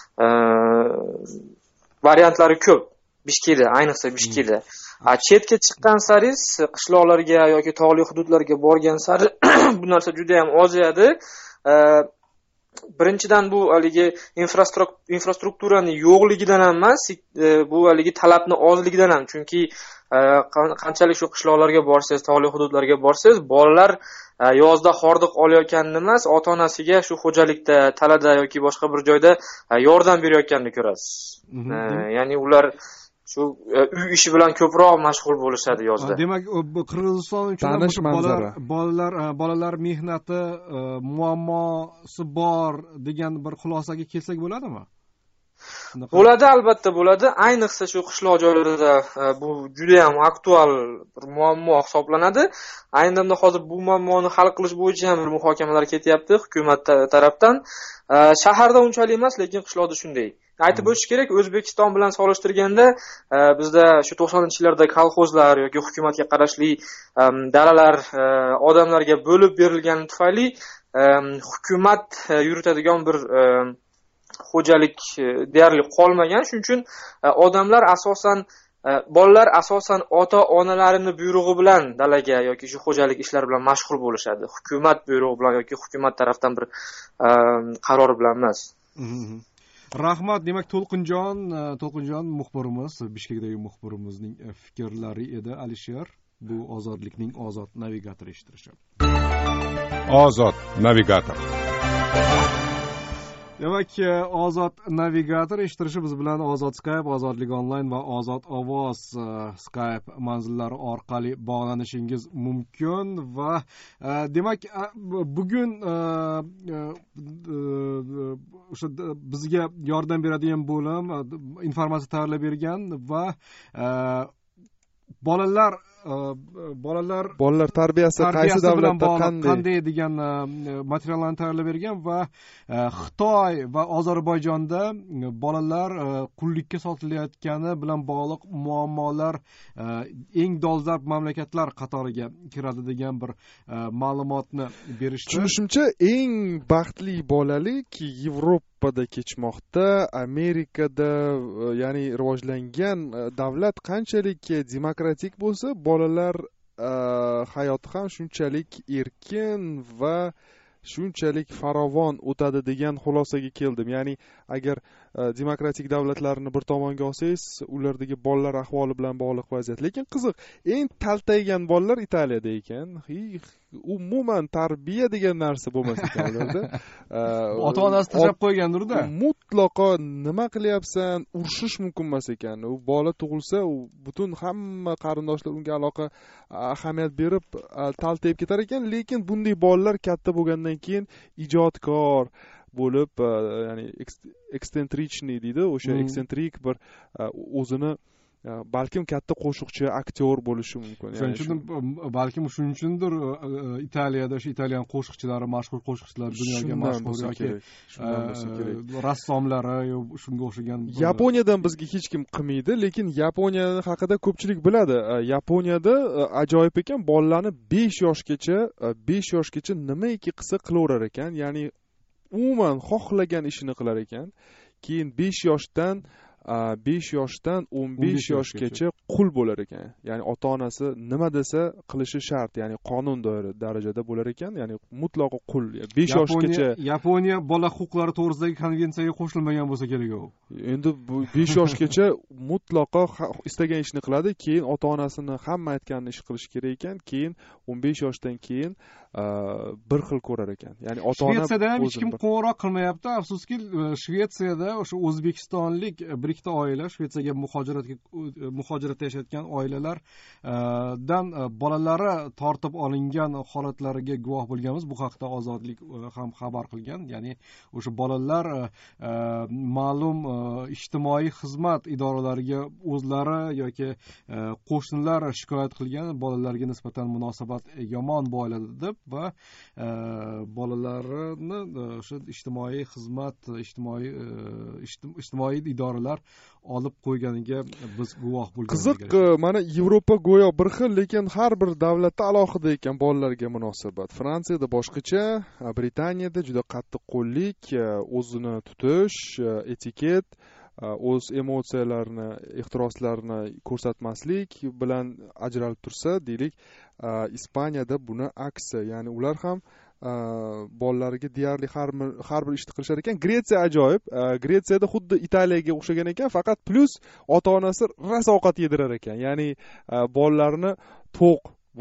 variantlari ko'p. Bishkekda, ayniqsa Bishkekda. Chetga chiqqan sari, qishloqlarga yoki tog'li hududlarga borgan sari bu narsa juda ham ozayadi. Birinchidan bu haligi infrastrukturani yo'qligidan ham emas, bu haligi talabni ozligidan ham. Chunki qanchalik shu qishloqlarga borsangiz, tog'li hududlarga borsangiz, bolalar yozda hordiq olayotganini emas, ota-onasiga shu xo'jalikda, talada yoki boshqa bir joyda yordam berayotganini ko'rasiz. Ya'ni ular shu uy ishi bilan ko'proq mashg'ul bo'lishadi yozda. Demak, Qirg'iziston uchun bolalar mehnati muammosi bor degan bir xulosaga kelsak bo'ladimi? Bo'ladi, albatta bo'ladi. Ayniqsa shu qishloq joylarida bu juda ham aktual bir muammo hisoblanadi. Ayni damda hozir bu muammoni hal qilish bo'yicha ham bir muhokamalar ketyapti hukumat tarafdan. Shaharda unchalik emas, lekin qishloqda shunday. Aytib o'tish kerak, O'zbekiston bilan solishtirganda bizda shu 90-yillarda kolxozlar yoki hukumatga qarashli dalalar odamlarga bo'lib berilgani tufayli hukumat yuritadigan bir xo'jalik deyarli qolmagan. Shuning uchun bolalar asosan ota-onalarini buyrug'i bilan dalaga yoki shu xo'jalik ishlari bilan mashg'ul bo'lishadi. Hukumat buyrug'i bilan yoki hukumat tarafdan bir qaror bilan emas. Rahmat. Demak, To'lqinjon muxbirimiz, Bishkekdagi muxbirimizning fikrlari edi. Alisher, bu ozodlikning ozod navigatori eshittirishi. Ozod navigator. Demak, ozod navigator eshittirishi biz bilan Ozod Skype, Ozodlik onlayn va Ozod ovoz Skype manzillari orqali bog'lanishingiz mumkin va demak, bugun o'sha bizga yordam beradigan bo'lim informatsiya tayyorlab bergan va bolalar tarbiyasi qaysi davlatda qanday degan materiallarni tayyorlab bergan va Xitoy va Ozarbayjonda bolalar qullikka sotilayotgani bilan bog'liq muammolar eng dolzarb mamlakatlar qatoriga kiradi degan bir ma'lumotni berishdi. Tushunishimcha, eng baxtli bolalik Yevropada kechmoqda. Amerikada, ya'ni rivojlangan davlat qanchalik demokratik bo'lsa, bolalar hayoti ham shunchalik erkin va shunchalik farovon o'tadi degan xulosaga keldim. Ya'ni agar demokratik davlatlarni bir tomonga olsangiz, ulardagi bolalar ahvoli bilan bog'liq vaziyat. Lekin qiziq, eng taltaygan bolalar Italiyada ekan. Umuman tarbiya degan narsa bo'lmas ekan ularda. Ota-onasi tashlab qo'ygandir-da. Mutlaqo nima qilyapsan, urishish mumkin emas ekan. U bola tug'ilsa, butun hamma qarindoshlar unga ahamiyat berib taltayib ketar ekan. Lekin bunday bolalar katta bo'lgandan keyin ijodkor bo'lib, ya'ni ekstentrichniy deydi, o'sha eksentrik bir o'zini balkim katta qo'shiqchi aktyor bo'lishi mumkin. Shuning uchun balkim shuning uchundir Italiyada o'sha italyan qo'shiqchilari, mashhur qo'shiqchilar dunyoga mashhur yoki rassomlari shunga o'xshagan. Yaponiyadan bizga hech kim qilmaydi, lekin Yaponiya haqida ko'pchilik biladi. Yaponiyada ajoyib ekan, bolalarni 5 yoshgacha nimaiki qilsa qilaverar ekan, ya'ni umuman xohlagan ishini qilar ekan. Keyin 5 yoshdan 15 yoshgacha qul bo'lar ekan. Ya'ni ota-onasi nima desa qilishi shart, ya'ni qonun darajada bo'lar ekan, ya'ni mutlaqo qul. 5 yoshgacha Yaponiya bola huquqlari to'g'risidagi konvensiyaga qo'shilmagan bo'lsa kerak u. Endi 5 yoshgacha mutlaqo istagan ishni qiladi, keyin ota-onasini hamma aytganini ish qilish kerak ekan, keyin 15 yoshdan keyin bir xil ko'rar ekan. Ya'ni ota-ona Shvetsiyada ham hech kim qo'ng'iroq qilmayapti. Afsuski, Shvetsiyada o'sha o'zbekistonlik bir ikkita oila, Shvetsiyaga muhojiratda yashayotgan oilalardan bolalari tortib olingan holatlariga guvoh bo'lganmiz. Bu haqda Ozodlik ham xabar qilgan. Ya'ni o'sha bolalar ma'lum ijtimoiy xizmat idoralariga o'zlari yoki qo'shnilar shikoyat qilgan, bolalarga nisbatan munosabat yomon bo'ladi deb va bolalarini o'sha ijtimoiy xizmat, ijtimoiy idoralar olib qo'yganiga biz guvoh bo'lganmiz. Qiziq, mana Yevropa go'yo bir xil, lekin har bir davlatda alohida ekan bolalarga munosabat. Fransiyada boshqacha, Britaniyada juda qattiq qo'llik, o'zini tutish, etiket, o'z emotsiyalarini, ehtiroslarini ko'rsatmaslik bilan ajralib tursa, deylik, Ispaniyada buni aksi, ya'ni ular ham bolalariga deyarli har bir ishni qilishar ekan. Gretsiya ajoyib. Gretsiyada xuddi Italiyaga o'xshagan ekan, faqat plus ota-onasi rosa ovqat yedirar ekan. Ya'ni bolalarini to'q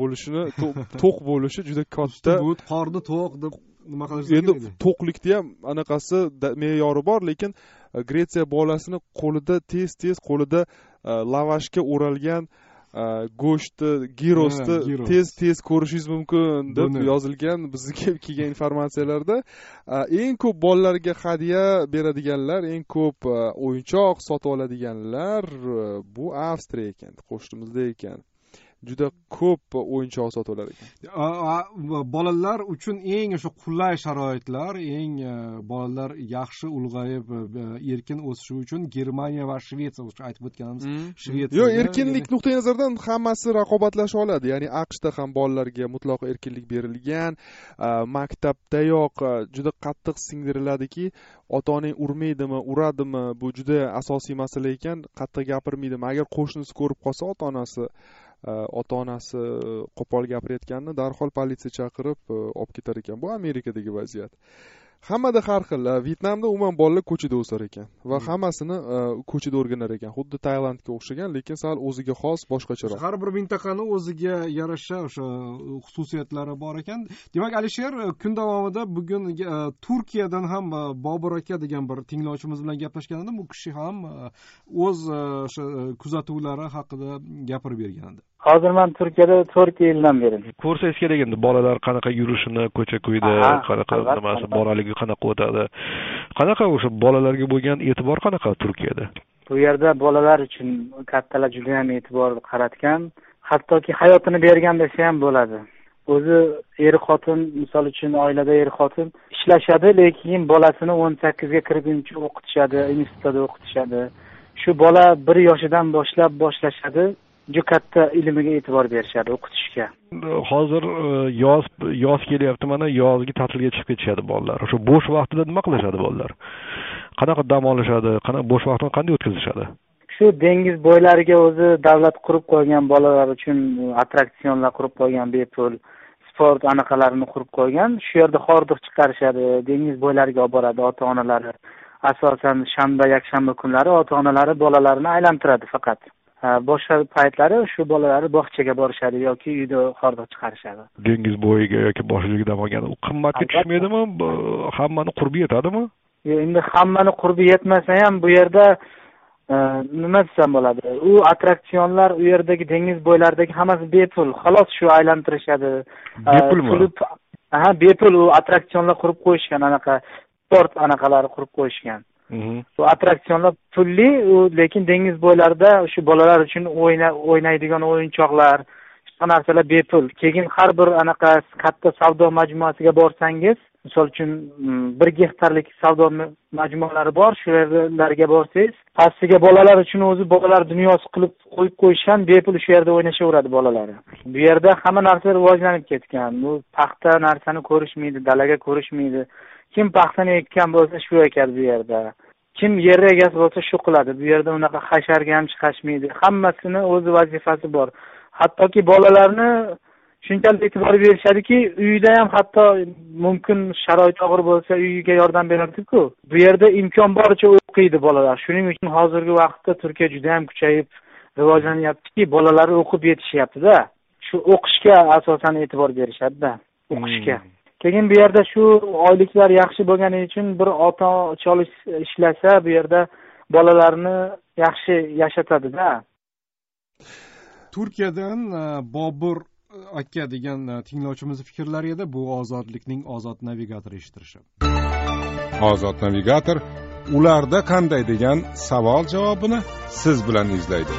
bo'lishi juda katta. Bu qorni to'q deb nima qilish kerak? Endi to'qlikda ham anaqasi me'yori bor, lekin Gretsiya bolasini qo'lida tez qo'lida lavashga o'ralgan go'shtni, girosni tez ko'rishingiz mumkin deb yozilgan bizga kelgan informatsiyalarda. Eng ko'p bolalarga hadya beradiganlar, eng ko'p o'yinchoq sotib oladiganlar bu Avstriya ekan, qo'shnimizda ekan. Juda ko'p o'yinchoq sotilar ekan. Bolalar uchun eng o'sha qulay sharoitlar, eng bolalar yaxshi ulg'ayib, erkin o'sishi uchun Germaniya va Shvetsiya, o'sha aytib o'tganimiz Shvetsiya. Yo'q, erkinlik nuqtai nazaridan hammasi raqobatlasha oladi. Ya'ni AQShda ham bolalarga mutlaqo erkinlik berilgan, maktabdayoq juda qattiq singdiriladiki, ota-onang urmaydimi, uradimi, bu juda asosiy masala ekan, qattiq gapirmaydimi. Agar qo'shnisi ko'rib qolsa, ota-onasi qo'pol gapirayotganini darhol politsiya chaqirib olib ketar ekan. Bu Amerikadagi vaziyat. Hammada har xil. Vyetnamda umuman bolalar ko'chada o'sar ekan va hammasini ko'chada o'rganar ekan. Xuddi Tailandga o'xshagan, lekin sal o'ziga xos boshqacharoq. Har bir mintaqani o'ziga yarasha o'sha xususiyatlari bor ekan. Demak, Alisher, kun davomida bugun Turkiyadan ham Bobur aka degan bir tinglovchimiz bilan gaplashgan edim. U kishi ham o'z o'sha kuzatuvlari haqida gapirib bergan edi. Hozir men Turkiyada 4 yildan beri. Ko'rsangiz kerak endi bolalar qanaqa yurishini, ko'cha-ko'yda qanaqa nimasi, boraligi qanaqa o'tadi. Qanaqa o'sha bolalarga bo'lgan e'tibor qanaqa Turkiyada? Bu yerda bolalar uchun kattalar juda ham e'tibor qaratgan, hattoki hayotini bergan desa ham bo'ladi. O'zi xotin, misol uchun oilada xotin ishlashadi, lekin bolasini 18 ga kirguncha o'qitishadi, institutda o'qitishadi. Shu bola 1 yoshidan boshlashadi. Juda katta ilmiga e'tibor berishadi, o'qitishga. Hozir yoz kelyapti, mana yozgi ta'tilga chiqib ketishadi bolalar. O'sha bo'sh vaqtida nima qilishadi bolalar? Qanaqa dam olishadi? Qanaqa bo'sh vaqtni qanday o'tkazishadi? Shu dengiz bo'ylariga o'zi davlat qurib qo'ygan bolalar uchun attraksionlar qurib qo'ygan, bepul sport anaqalarini qurib qo'ygan. Shu yerda hordiq chiqarishadi, dengiz bo'ylariga olib boradi ota-onalari. Asosan shanba, yakshanba kunlari ota-onalari bolalarini aylantiradi faqat. Boshqa paytlari shu bolalari bog'chaga borishadi yoki uyda hordiq chiqarishadi. Dengiz bo'yiga yoki boshligiga dam olganda u qimmatga tushmaydimi? Hammani qurbi yetadimi? Endi hammani qurbi yetmasa ham bu yerda nima desam bo'ladi? U attraksionlar, u yerdagi dengiz bo'ylaridagi hammasi bepul. Xolos shu aylantirishadi. Bepulmi? Bepul u attraksionlar qurib qo'yishgan, anaqa sport anaqalari qurib qo'yishgan. bu attraksionlar pulli, lekin dengiz bo'ylarida shu bolalar uchun o'ynaydigan o'yinchoqlar, narsalar bepul. Keyin har bir anaqa katta savdo majmuasiga borsangiz, misol uchun 1 gektarlik savdo majmualari bor, shu yerlarga borsangiz, pastiga bolalar uchun o'zi bolalar dunyosi qilib qo'yib qo'yishgan, bepul shu yerda o'ynashaveradi bolalari. Bu yerda hamma narsa rivojlanib ketgan. Bu paxta narsani ko'rishmaydi, dalaga ko'rishmaydi. Kim paxtani ekkan bo'lsa shu ekadi bu yerda. Kim yer egasi bo'lsa shu qiladi. Bu yerda unaqa hasharga ham chiqashmaydi. Hammasini o'z vazifasi bor. Hattoki bolalarni shunchalik e'tibor berishadiki, uyida ham hatto mumkin sharoit og'ir bo'lsa uyiga yordam beradi-ku. Bu yerda imkon boricha o'qiydi bolalar. Shuning uchun hozirgi vaqtda Turkiya juda ham kuchayib rivojlanyaptiki, bolalar o'qib yetishyapti-da. Shu o'qishga asosan e'tibor berishadi-da, o'qishga. Keyin bu yerda shu oyliklar yaxshi bo'lgani uchun bir ota cholish ishlasa, bu yerda bolalarni yaxshi yashatadi-da. Turkiyadan Bobur aka degan tinglovchimiz fikrlari edi. Bu ozodlikning ozod navigatori eshitirishi. Ozod navigator ularda qanday degan savol javobini siz bilan izlaydi.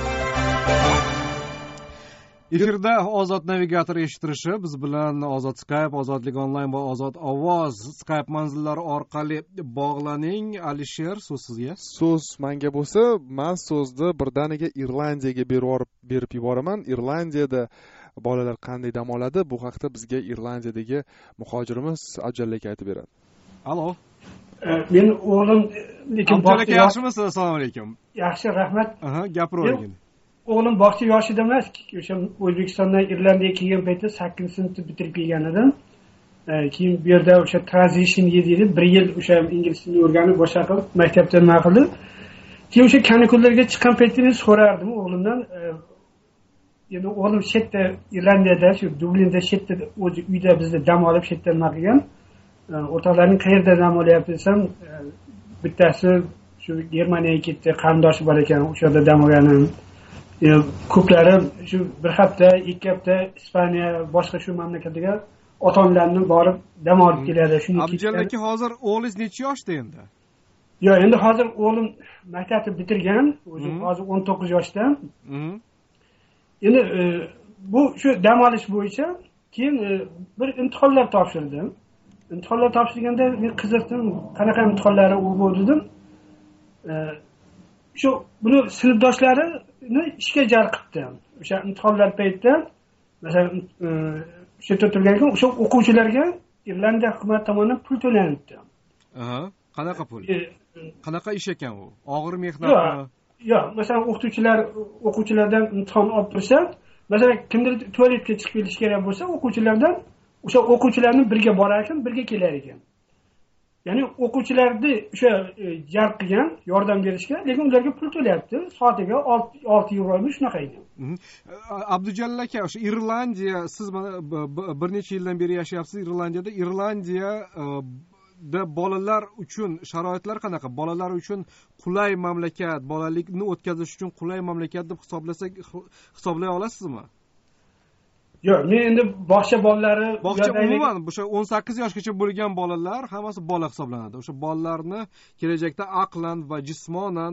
Efirda Ozod navigator eshitirishi, biz bilan Ozod Skype, Ozodlik onlayn va Ozod ovoz Skype manzillari orqali bog'laning. Alisher, so'z sizga. So'z menga bo'lsa, men so'zni birdaniga Irlandiyaga berib yuboraman. Irlandiyada bolalar qanday dam oladi? Bu haqda bizga Irlandiyadagi muhojirimiz Abjallak aytib beradi. Alo. Men o'g'lim lekin Abjallak yaxshimisiz? Assalomu alaykum. Yaxshi, rahmat. Gapiravering. O'g'lim bog'cha yoshida emas, o'sha O'zbekistondan Irlandiyaga kelgan paytda 8-sinfni bitirib kelgan edim. Keyin bu yerda o'sha transition deydi, 1 yil o'sha ingliz tilini o'rganib, boshqa qilib maktabda nima qildi. Keyin o'sha kanikullarga chiqqan paytda men so'rardim o'g'limdan, endi o'g'lim chetda Irlandiyada, shu Dublinda chetda o'zi uyda bizda dam olib chetda nima qilgan. O'rtoqlarning qayerda dam olyapti desam, bittasi shu Germaniyaga ketdi, qarindoshi bor ekan, o'sha yerda dam olganim. Ko'plari shu 1 hafta, 2 hafta Ispaniya, boshqa shu mamlakatga ota-onalarni borib dam olib keladi. Shuni Abjallaki hozir o'g'lingiz necha yoshda endi? Yo'q, endi hozir o'g'lim maktabni bitirgan, o'zi hozir 19 yoshda. Endi bu shu dam olish bo'yicha keyin bir imtihonlar topshirdim. Imtihonlar topshirganda men qiziqdim, qanaqa imtihonlari u bo'ldim. Shu buni sinfdoshlari ishga jalb qildi. O'sha imtihonlar paytida masalan o'sha turgan ekan, o'sha o'quvchilarga Irlandiya hukumat tomonidan pul to'lanibdi. Qanaqa pul? Qanaqa ish ekan u? Og'ir mehnatmi? Yo'q, masalan o'quvchilardan imtihon olib tursa, masalan kimdir tualetga chiqib kelish kerak bo'lsa, o'quvchilardan o'sha o'quvchilarni birga borar ekan, birga kelar ekan. Ya'ni o'quvchilarni o'sha jalb qilgan, yordam berishga, lekin ularga pul to'layapti. Soatiga 6 yevromi shunaqa ekan. Abdujallal aka, o'sha Irlandiya, siz mana bir necha yildan beri yashayapsiz Irlandiyada. Irlandiyada bolalar uchun sharoitlar qanaqa? Bolalar uchun qulay mamlakat, bolalikni o'tkazish uchun qulay mamlakat deb hisoblay olasizmi? Yo'q, men endi bog'cha bolalari, bog'cha umuman o'sha 18 yoshgacha bo'lgan bolalar hammasi bola hisoblanadi. O'sha bolalarni kelajakda aqlan va jismonan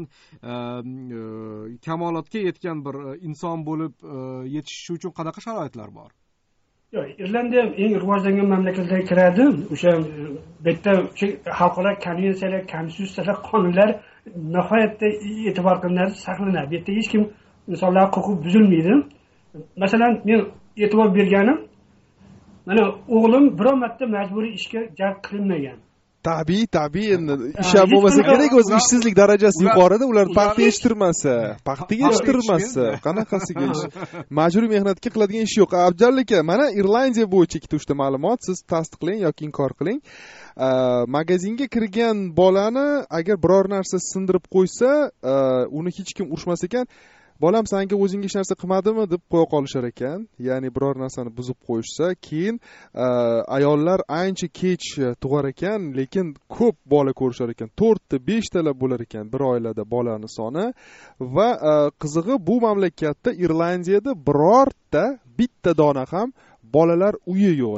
kamolotga yetgan bir inson bo'lib yetishishi uchun qanaqa sharoitlar bor? Yo'q, Irlandiya eng rivojlangan mamlakatlarga kiradi. O'sha bitta xalqaro konvensiyalar, konstitutsiyalar, qonunlar nihoyatda e'tibor qilinadi, saqlanadi. Bu yerda hech kim insonlar huquqi buzilmaydi. Masalan, men e'tibor berganim, mana o'g'lim biror marta majburiy ishga jalb qilinmagan. Tabiiy endi ish ham bo'lmasa kerak, o'zi ishsizlik darajasi yuqorida, ular paxta yetishtirmasa, qanaqasiga ish? Majburiy mehnatga qiladigan ish yo'q. Abjallal aka, mana Irlandiya bo'yicha ikkita uchta ma'lumot, siz tasdiqlang yoki inkor qiling. Magazinga kirgan bolani agar biror narsa sindirib qo'ysa, uni hech kim urishmas ekan. Bolam senga o'zingga hech narsa qilmadimi deb qo'ya qolishar ekan. Ya'ni biror narsani buzib qo'yishsa, keyin ayollar ancha kech tug'ar ekan, lekin ko'p bola ko'rishar ekan. 4 ta 5 talab bo'lar ekan bir oilada bolaning soni va qizig'i bu mamlakatda Irlandiyada bitta dona ham bolalar uyi yo'q ekan.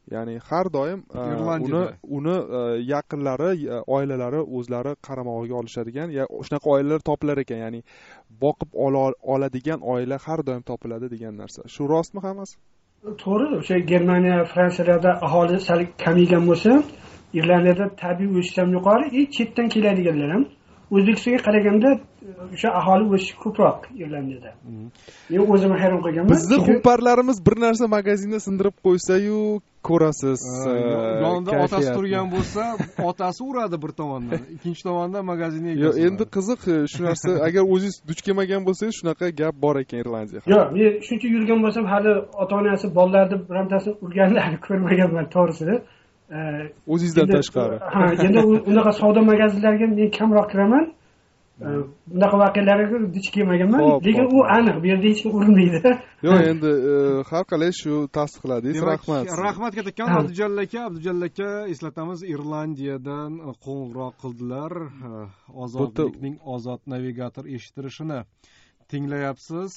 ya'ni har doim uni yaqinlari oilalari o'zlari qaramog'iga olishadigan shunaqa oilalar topilar ekan, ya'ni boqib oladigan oila har doim topiladi degan narsa. Shu rostmi hammasi? To'g'ri. O'sha Germaniya, Fransiyalarda aholi sal kamaygan bo'lsa, Irlandiyada tabiiy o'sish ham yuqori, chetdan keladiganlar ham O'zbekistonga qaraganda o'sha aholi o'sishi ko'proq Irlandiyada. Men o'zim hayron qolganman. Bizning xumparlarimiz bir narsa magazinda sindirib qo'ysa-yu, ko'rasiz. Yonida otasi turgan bo'lsa, otasi uradi bir tomondan, ikkinchi tomondan magazinga egasi. Yo'q, endi qiziq shu narsa. Agar o'zingiz duch kelmagan bo'lsangiz, shunaqa gap bor ekan Irlandiyada. Yo'q, men shuncha yurgan bo'lsam, hali ota-onasi bolalarni birontasini urganlarini ko'rmaganman, to'g'risi. O'zingizdan tashqari. Ha, endi unaqa savdo magazinlariga men kamroq kiraman. Bunaqa voqealarga duch kelmaganman, lekin u aniq, bu yerda hech kim urinmaydi. Yo'q, endi har qalay shu tasdiqladingiz, rahmat. Rahmat kattakon Abdujalla aka, eslatamiz, Irlandiyadan qo'ng'iroq qildilar. Ozodlikning ozod navigator eshittirishini tinglayapsiz.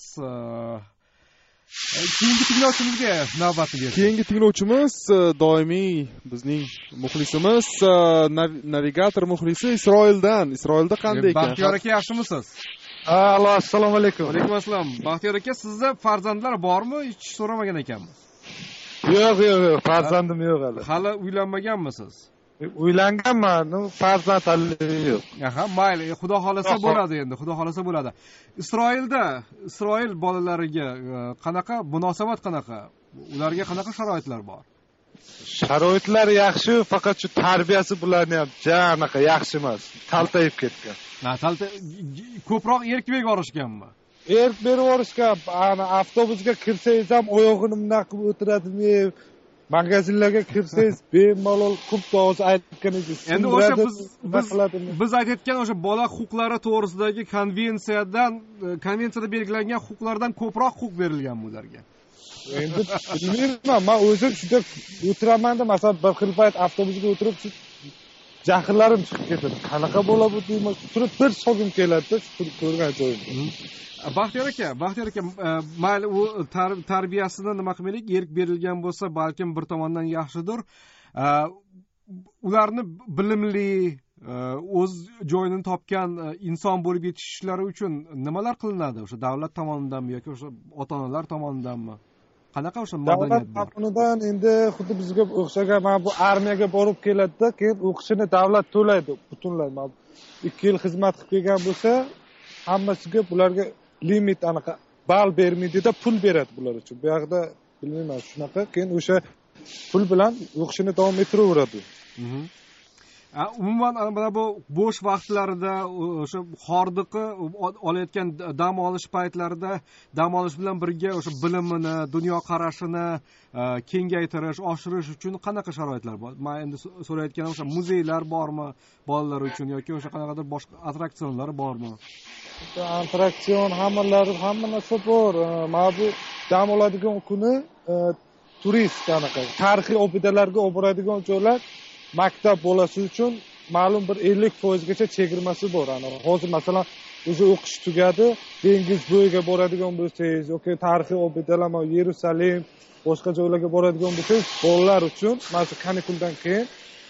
Keyingi tinglovchimizga navbatni berdik. Keyingi tinglovchimiz doimiy bizning muxlisimiz, navigator muxlisi Isroilda qanday ekan? Baxtiyor aka, yaxshimisiz? Allo, assalomu alaykum. Va alaykum assalom. Baxtiyor aka, sizda farzandlar bormi? Hech so'ramagan ekanmiz. Yo'q, farzandim yo'q hali. Hali uylanmaganmisiz? Uylanganman, farzand hali yo'q. Aha, mayli, xudo xolasa bo'ladi endi, xudo xolasa bo'ladi. Isroil bolalariga qanaqa munosabat qanaqa? Ularga qanaqa sharoitlar bor? Sharoitlar yaxshi, faqat shu tarbiyasi bularni ham anaqa yaxshi emas. Taltayib ketgan. Ko'proq erk berib yorishganmi? Erk berib yorishgan. Avtobusga kirsangiz ham oyog'ini bunday qilib o'tiradimi? Magazinlarga kirsangiz bemalol ko'p o'zi aytgan edi. Endi o'sha biz aytayotgan o'sha bola huquqlari to'g'risidagi konsensiyada belgilangan huquqlardan ko'proq huquq berilgan ularga. Endi bilmayman, men o'zim shunday o'tiramanda, masalan, bir xil payt avtobusga o'tirib jahllarim chiqib ketadi. Qanaqa bo'la bu deyman, turib bir sog'im keladi, ko'rgan joyimda. Baxtiyor aka, mayli u tarbiyasini nima qilmaylik, erk berilgan bo'lsa, balkim bir tomondan yaxshidir. Ularni bilimli, o'z joyini topgan inson bo'lib yetishishlari uchun nimalar qilinadi? O'sha davlat tomonidanmi yoki o'sha ota-onalar tomonidanmi? Qanaqa o'sha madaniyat bor? Davlat tomonidan endi xuddi bizga o'xshagan, mana bu armiyaga borib keladi-da, keyin o'qishini davlat to'laydi butunlay. 2 yil xizmat qilib kelgan bo'lsa, hammasiga bularga limit anaqa ball bermaydi-da, pul beradi bular uchun. Bu yoqda bilmayman shunaqa, keyin o'sha pul bilan o'qishini davom ettiraveradi. Umuman mana bu bo'sh vaqtlarida o'sha hordiqi olayotgan dam olish paytlarida dam olish bilan birga o'sha bilimini, dunyo qarashini kengaytirish, oshirish uchun qanaqa sharoitlar bor? Men endi so'rayotganim o'sha muzeylar bormi bolalar uchun yoki o'sha qanaqadir boshqa attraksionlar bormi? Attraksion hamma narsa bor. Mana bu dam oladigan kuni turist anaqa tarixiy obidalarga olib boradigan joylar maktab bolasi uchun ma'lum bir 50% gacha chegirmasi bor. Hozir masalan o'zi o'qish tugadi, dengiz bo'yiga boradigan bo'lsangiz yoki tarixiy obidalar, Yerusalim, boshqa joylarga boradigan bo'lsangiz, bolalar uchun mana kanikuldan keyin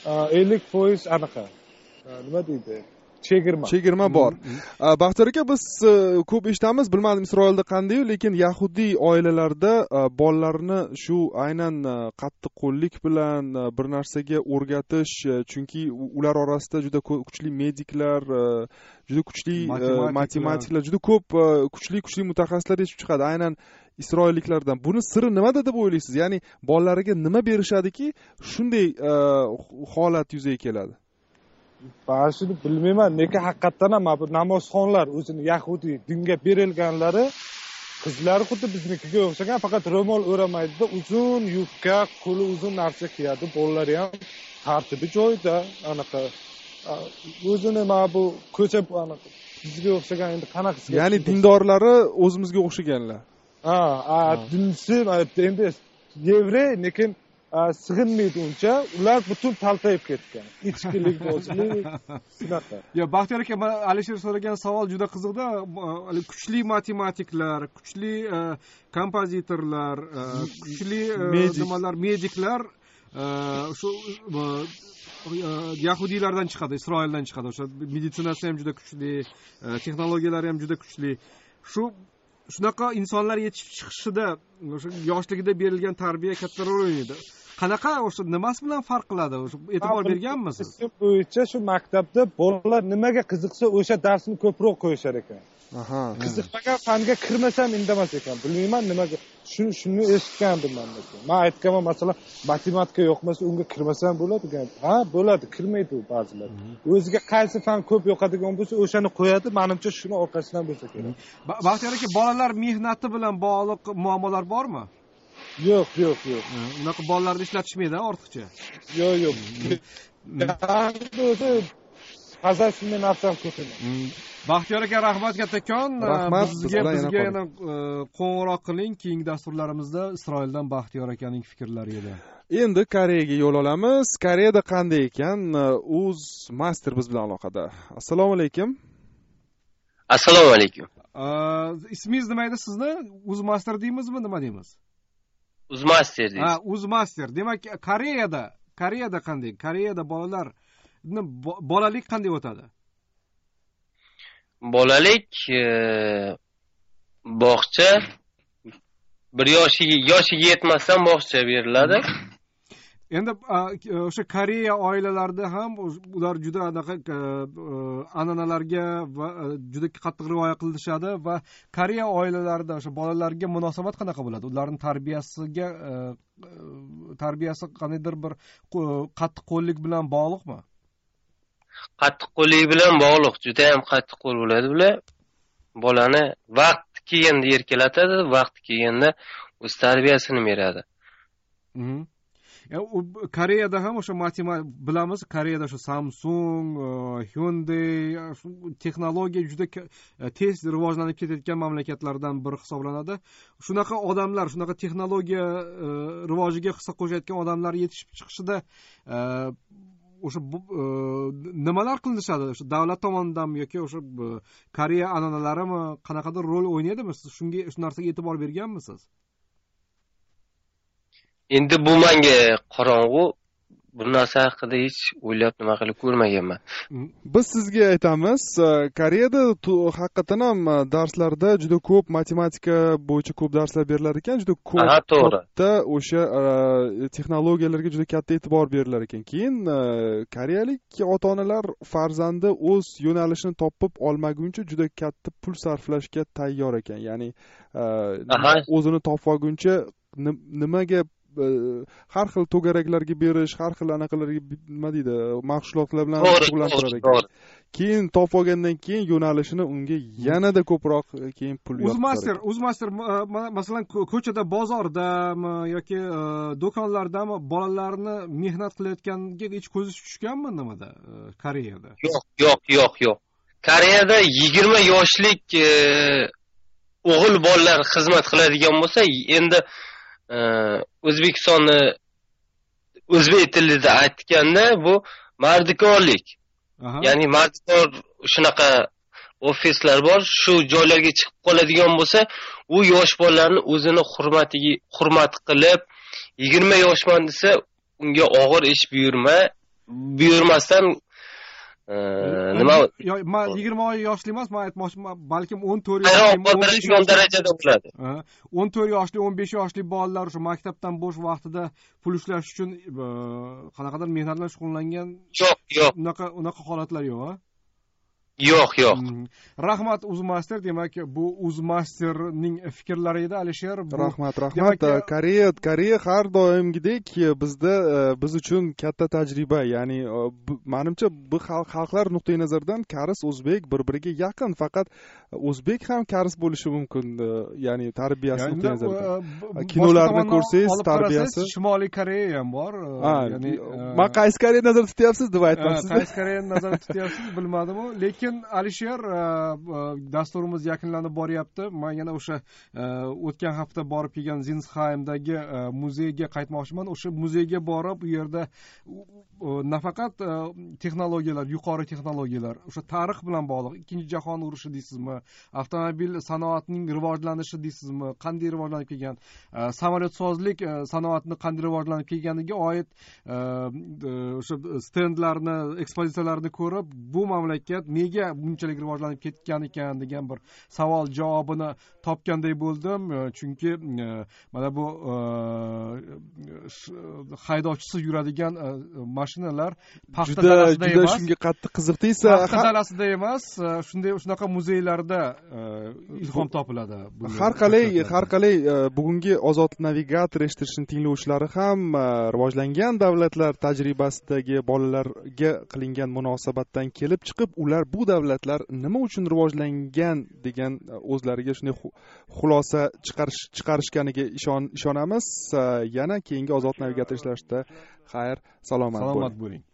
50% anaqa nima deydi? Chegirma bor. Baxtiyor aka, biz ko'p eshitamiz, bilmadim Isroilda qanday, lekin yahudiy oilalarda bolalarni shu aynan qattiqqo'llik bilan bir narsaga o'rgatish, chunki ular orasida juda kuchli mediklar, juda kuchli matematiklar, juda ko'p kuchli mutaxassislar yetib chiqadi aynan isroilliklardan. Buni siri nimada deb o'ylaysiz? Ya'ni bolalariga nima berishadiki, shunday holat yuzaga keladi? Ben shuni bilmayman, lekin haqiqatan ham bu namozxonlar o'zini yahudiy dinga berilganlari qizlari xuddi biznikiga o'xshagan, faqat ro'mol o'ramaydi-da, uzun yubka, qo'li uzun narsa kiyadi. Bolalari ham tartibi joyida, anaqa o'zini mana bu ko'cha anaqa bizga o'xshagan, endi qanaqasiga. Ya'ni dindorlari o'zimizga o'xshaganlar. Dinsi endi yevrey, lekin sig'inmaydi uncha, ular butun taltayib ketgan. Ichkilik bozlik, shunaqa. Yo, Baxtiyor aka, men Alisher so'ragan savol juda qiziqda. Kuchli matematiklar, kuchli kompozitorlar, kuchli nimalar, mediklar shu yahudiylardan chiqadi, isroildan chiqadi. O'sha meditsinasi ham juda kuchli, texnologiyalari ham juda kuchli. Shunaqa insonlar yetishib chiqishida o'sha yoshligida berilgan tarbiya katta rol o'ynaydi. Qanaqa o'sha nimasi bilan farq qiladi? O'sha e'tibor berganmisiz? Bo'yicha shu maktabda bolalar nimaga qiziqsa o'sha darsni ko'proq qo'yishar ekan. Qiziqmagan fanga kirmasam indamas ekan. Bilmayman nimaga. Shuni eshitgandim men. Men aytganman, masalan, matematika yoqmasa unga kirmasam bo'ladi ekan. Ha, bo'ladi, kirmaydi u ba'zilar. O'ziga qaysi fan ko'p yoqadigan bo'lsa, o'shani qo'yadi. Menimcha shuni orqasidan bo'lsa kerak. Baxtiyor aka, bolalar mehnati bilan bog'liq muammolar bormi? Yo'q. Unaqa bolalarni ishlatishmaydi ortiqcha. Yo'q. O'zi hazasini nafsam ko'taman. Baxtiyor aka, rahmat kattakon. Bizga yana qo'ng'iroq qiling. Keyingi dasturlarimizda Isroildan Baxtiyor akaning fikrlari edi. Endi Koreyaga yo'l olamiz. Koreyada qanday ekan? Uz Master biz bilan aloqada. Assalomu alaykum. Assalomu alaykum. Ismingiz nima edi sizni? Uz Master deymizmi, nima deymiz? Uz Master deymiz. Ha, Uz Master. Demak, Koreyada qanday? Koreyada bolalik qanday o'tadi? Bolalik bog'cha 1 yoshiga yetmasdan bog'cha beriladi. Endi o'sha Koreya oilalarida ham ular juda an'analarga va juda qattiq rioya qilishadi va Koreya oilalarida o'sha bolalarga munosabat qanaqa bo'ladi? Ularning tarbiyasi qandaydir bir qattiqqo'llik bilan bog'liqmi? Qattiqqo'llik bilan bog'liq, juda ham qattiqqo'l bo'ladi bular. Bolani vaqt kelganda erkalatadi, vaqt kelganda o'z tarbiyasini beradi. Koreyada ham o'sha bilamiz, Koreyada o'sha Samsung, Hyundai texnologiya juda tez rivojlanib ketayotgan mamlakatlardan biri hisoblanadi. Shunaqa odamlar, shunaqa texnologiya rivojiga hissa qo'shayotgan odamlar yetishib chiqishida o'sha nimalar qilinishadi? O'sha davlat tomonidanmi yoki o'sha Koreya an'analarimi qanaqadir rol o'ynaydimi? Siz shu narsaga e'tibor berganmisiz? Endi bu menga qorong'u, bu narsa haqida hech o'ylab nima qilib ko'rmaganman. Biz sizga aytamiz, Koreyada haqiqatan ham darslarda juda ko'p matematika bo'yicha ko'p darslar berilar ekan, juda katta o'sha texnologiyalarga juda katta e'tibor berilar ekan. Keyin koreyalik ota-onalar farzandi o'z yo'nalishini topib olmaguncha juda katta pul sarflashga tayyor ekan. Ya'ni o'zini topib olguncha nimaga har xil to'garaklarga berish, har xil anaqalarga nima deydi, mahsulotlar bilan shug'ullantirar ekan. Keyin topib olgandan keyin yo'nalishini unga yanada ko'proq keyin pul yo'qotadi. Uzmaster masalan ko'chada, bozordami yoki do'konlardami bolalarni mehnat qilayotganiga hech ko'zi tushganmi nimada Koreyada? Yo'q. Koreyada 20 yoshlik o'g'il bolalar xizmat qiladigan bo'lsa, endi O'zbekistonni o'zbek tilida aytganda bu mardikorlik. Ya'ni mardikor shunaqa ofislar bor, shu joylarga chiqib qoladigan bo'lsa, u yosh bolalarni o'zini hurmat qilib, 20 yoshman desa, unga og'ir ish buyurmasdan nima 20 yoshli emas, men aytmoqchiman, balkim 14 darajada bo'ladi. 14 yoshli, 15 yoshli bolalar o'sha maktabdan bo'sh vaqtida pul ishlash uchun qanaqadir mehnat bilan shug'ullangan. Yo'q. Unaqa holatlar yo'q-a? Yo'q. Rahmat Uzmaster. Demak, bu Uzmasterning fikrlari edi, Alisher. Rahmat. Koreya har doimgidek biz uchun katta tajriba. Ya'ni menimcha bu xalqlar nuqtai nazaridan karis o'zbek bir-biriga yaqin, faqat o'zbek ham karis bo'lishi mumkin. Ya'ni tarbiyasi nuqtai nazaridan. Kinolarni ko'rsangiz, tarbiyasi. Shimoliy Koreya ham bor. Ya'ni men qaysi Koreyani nazarda tutyapsiz deb aytmoqchisiz. Qaysi Koreyani nazarda tutyapsiz bilmadim-ku, lekin lekin Alisher, dasturimiz yakunlanib boryapti. Men yana o'sha o'tgan hafta borib kelgan Zinsheimdagi muzeyga qaytmoqchiman. O'sha muzeyga borib, u yerda nafaqat texnologiyalar, yuqori texnologiyalar, o'sha tarix bilan bog'liq, ikkinchi jahon urushi deysizmi, avtomobil sanoatining rivojlanishi deysizmi, qanday rivojlanib kelgan, samolyotsozlik sanoatini qanday rivojlanib kelganiga oid o'sha stendlarni, ekspozitsiyalarni ko'rib, bu mamlakat nega bunchalik rivojlanib ketgan ekan degan bir savol javobini topganday bo'ldim. Chunki mana bu haydovchisiz yuradigan mashinalar paxta dalasida emas, juda shunga qattiq qiziqdiysa, paxta dalasida emas, shunaqa muzeylarda ilhom topiladi. Har qalay bugungi ozod navigator eshitishni tinglovchilari ham rivojlangan davlatlar tajribasidagi bolalarga qilingan munosabatdan kelib chiqib, ular bu davlatlar nima uchun rivojlangan degan o'zlariga shunday xulosa chiqarishganiga ishonamiz. Yana keyingi ozod navigator ishlashda xayr, salomat bo'ling.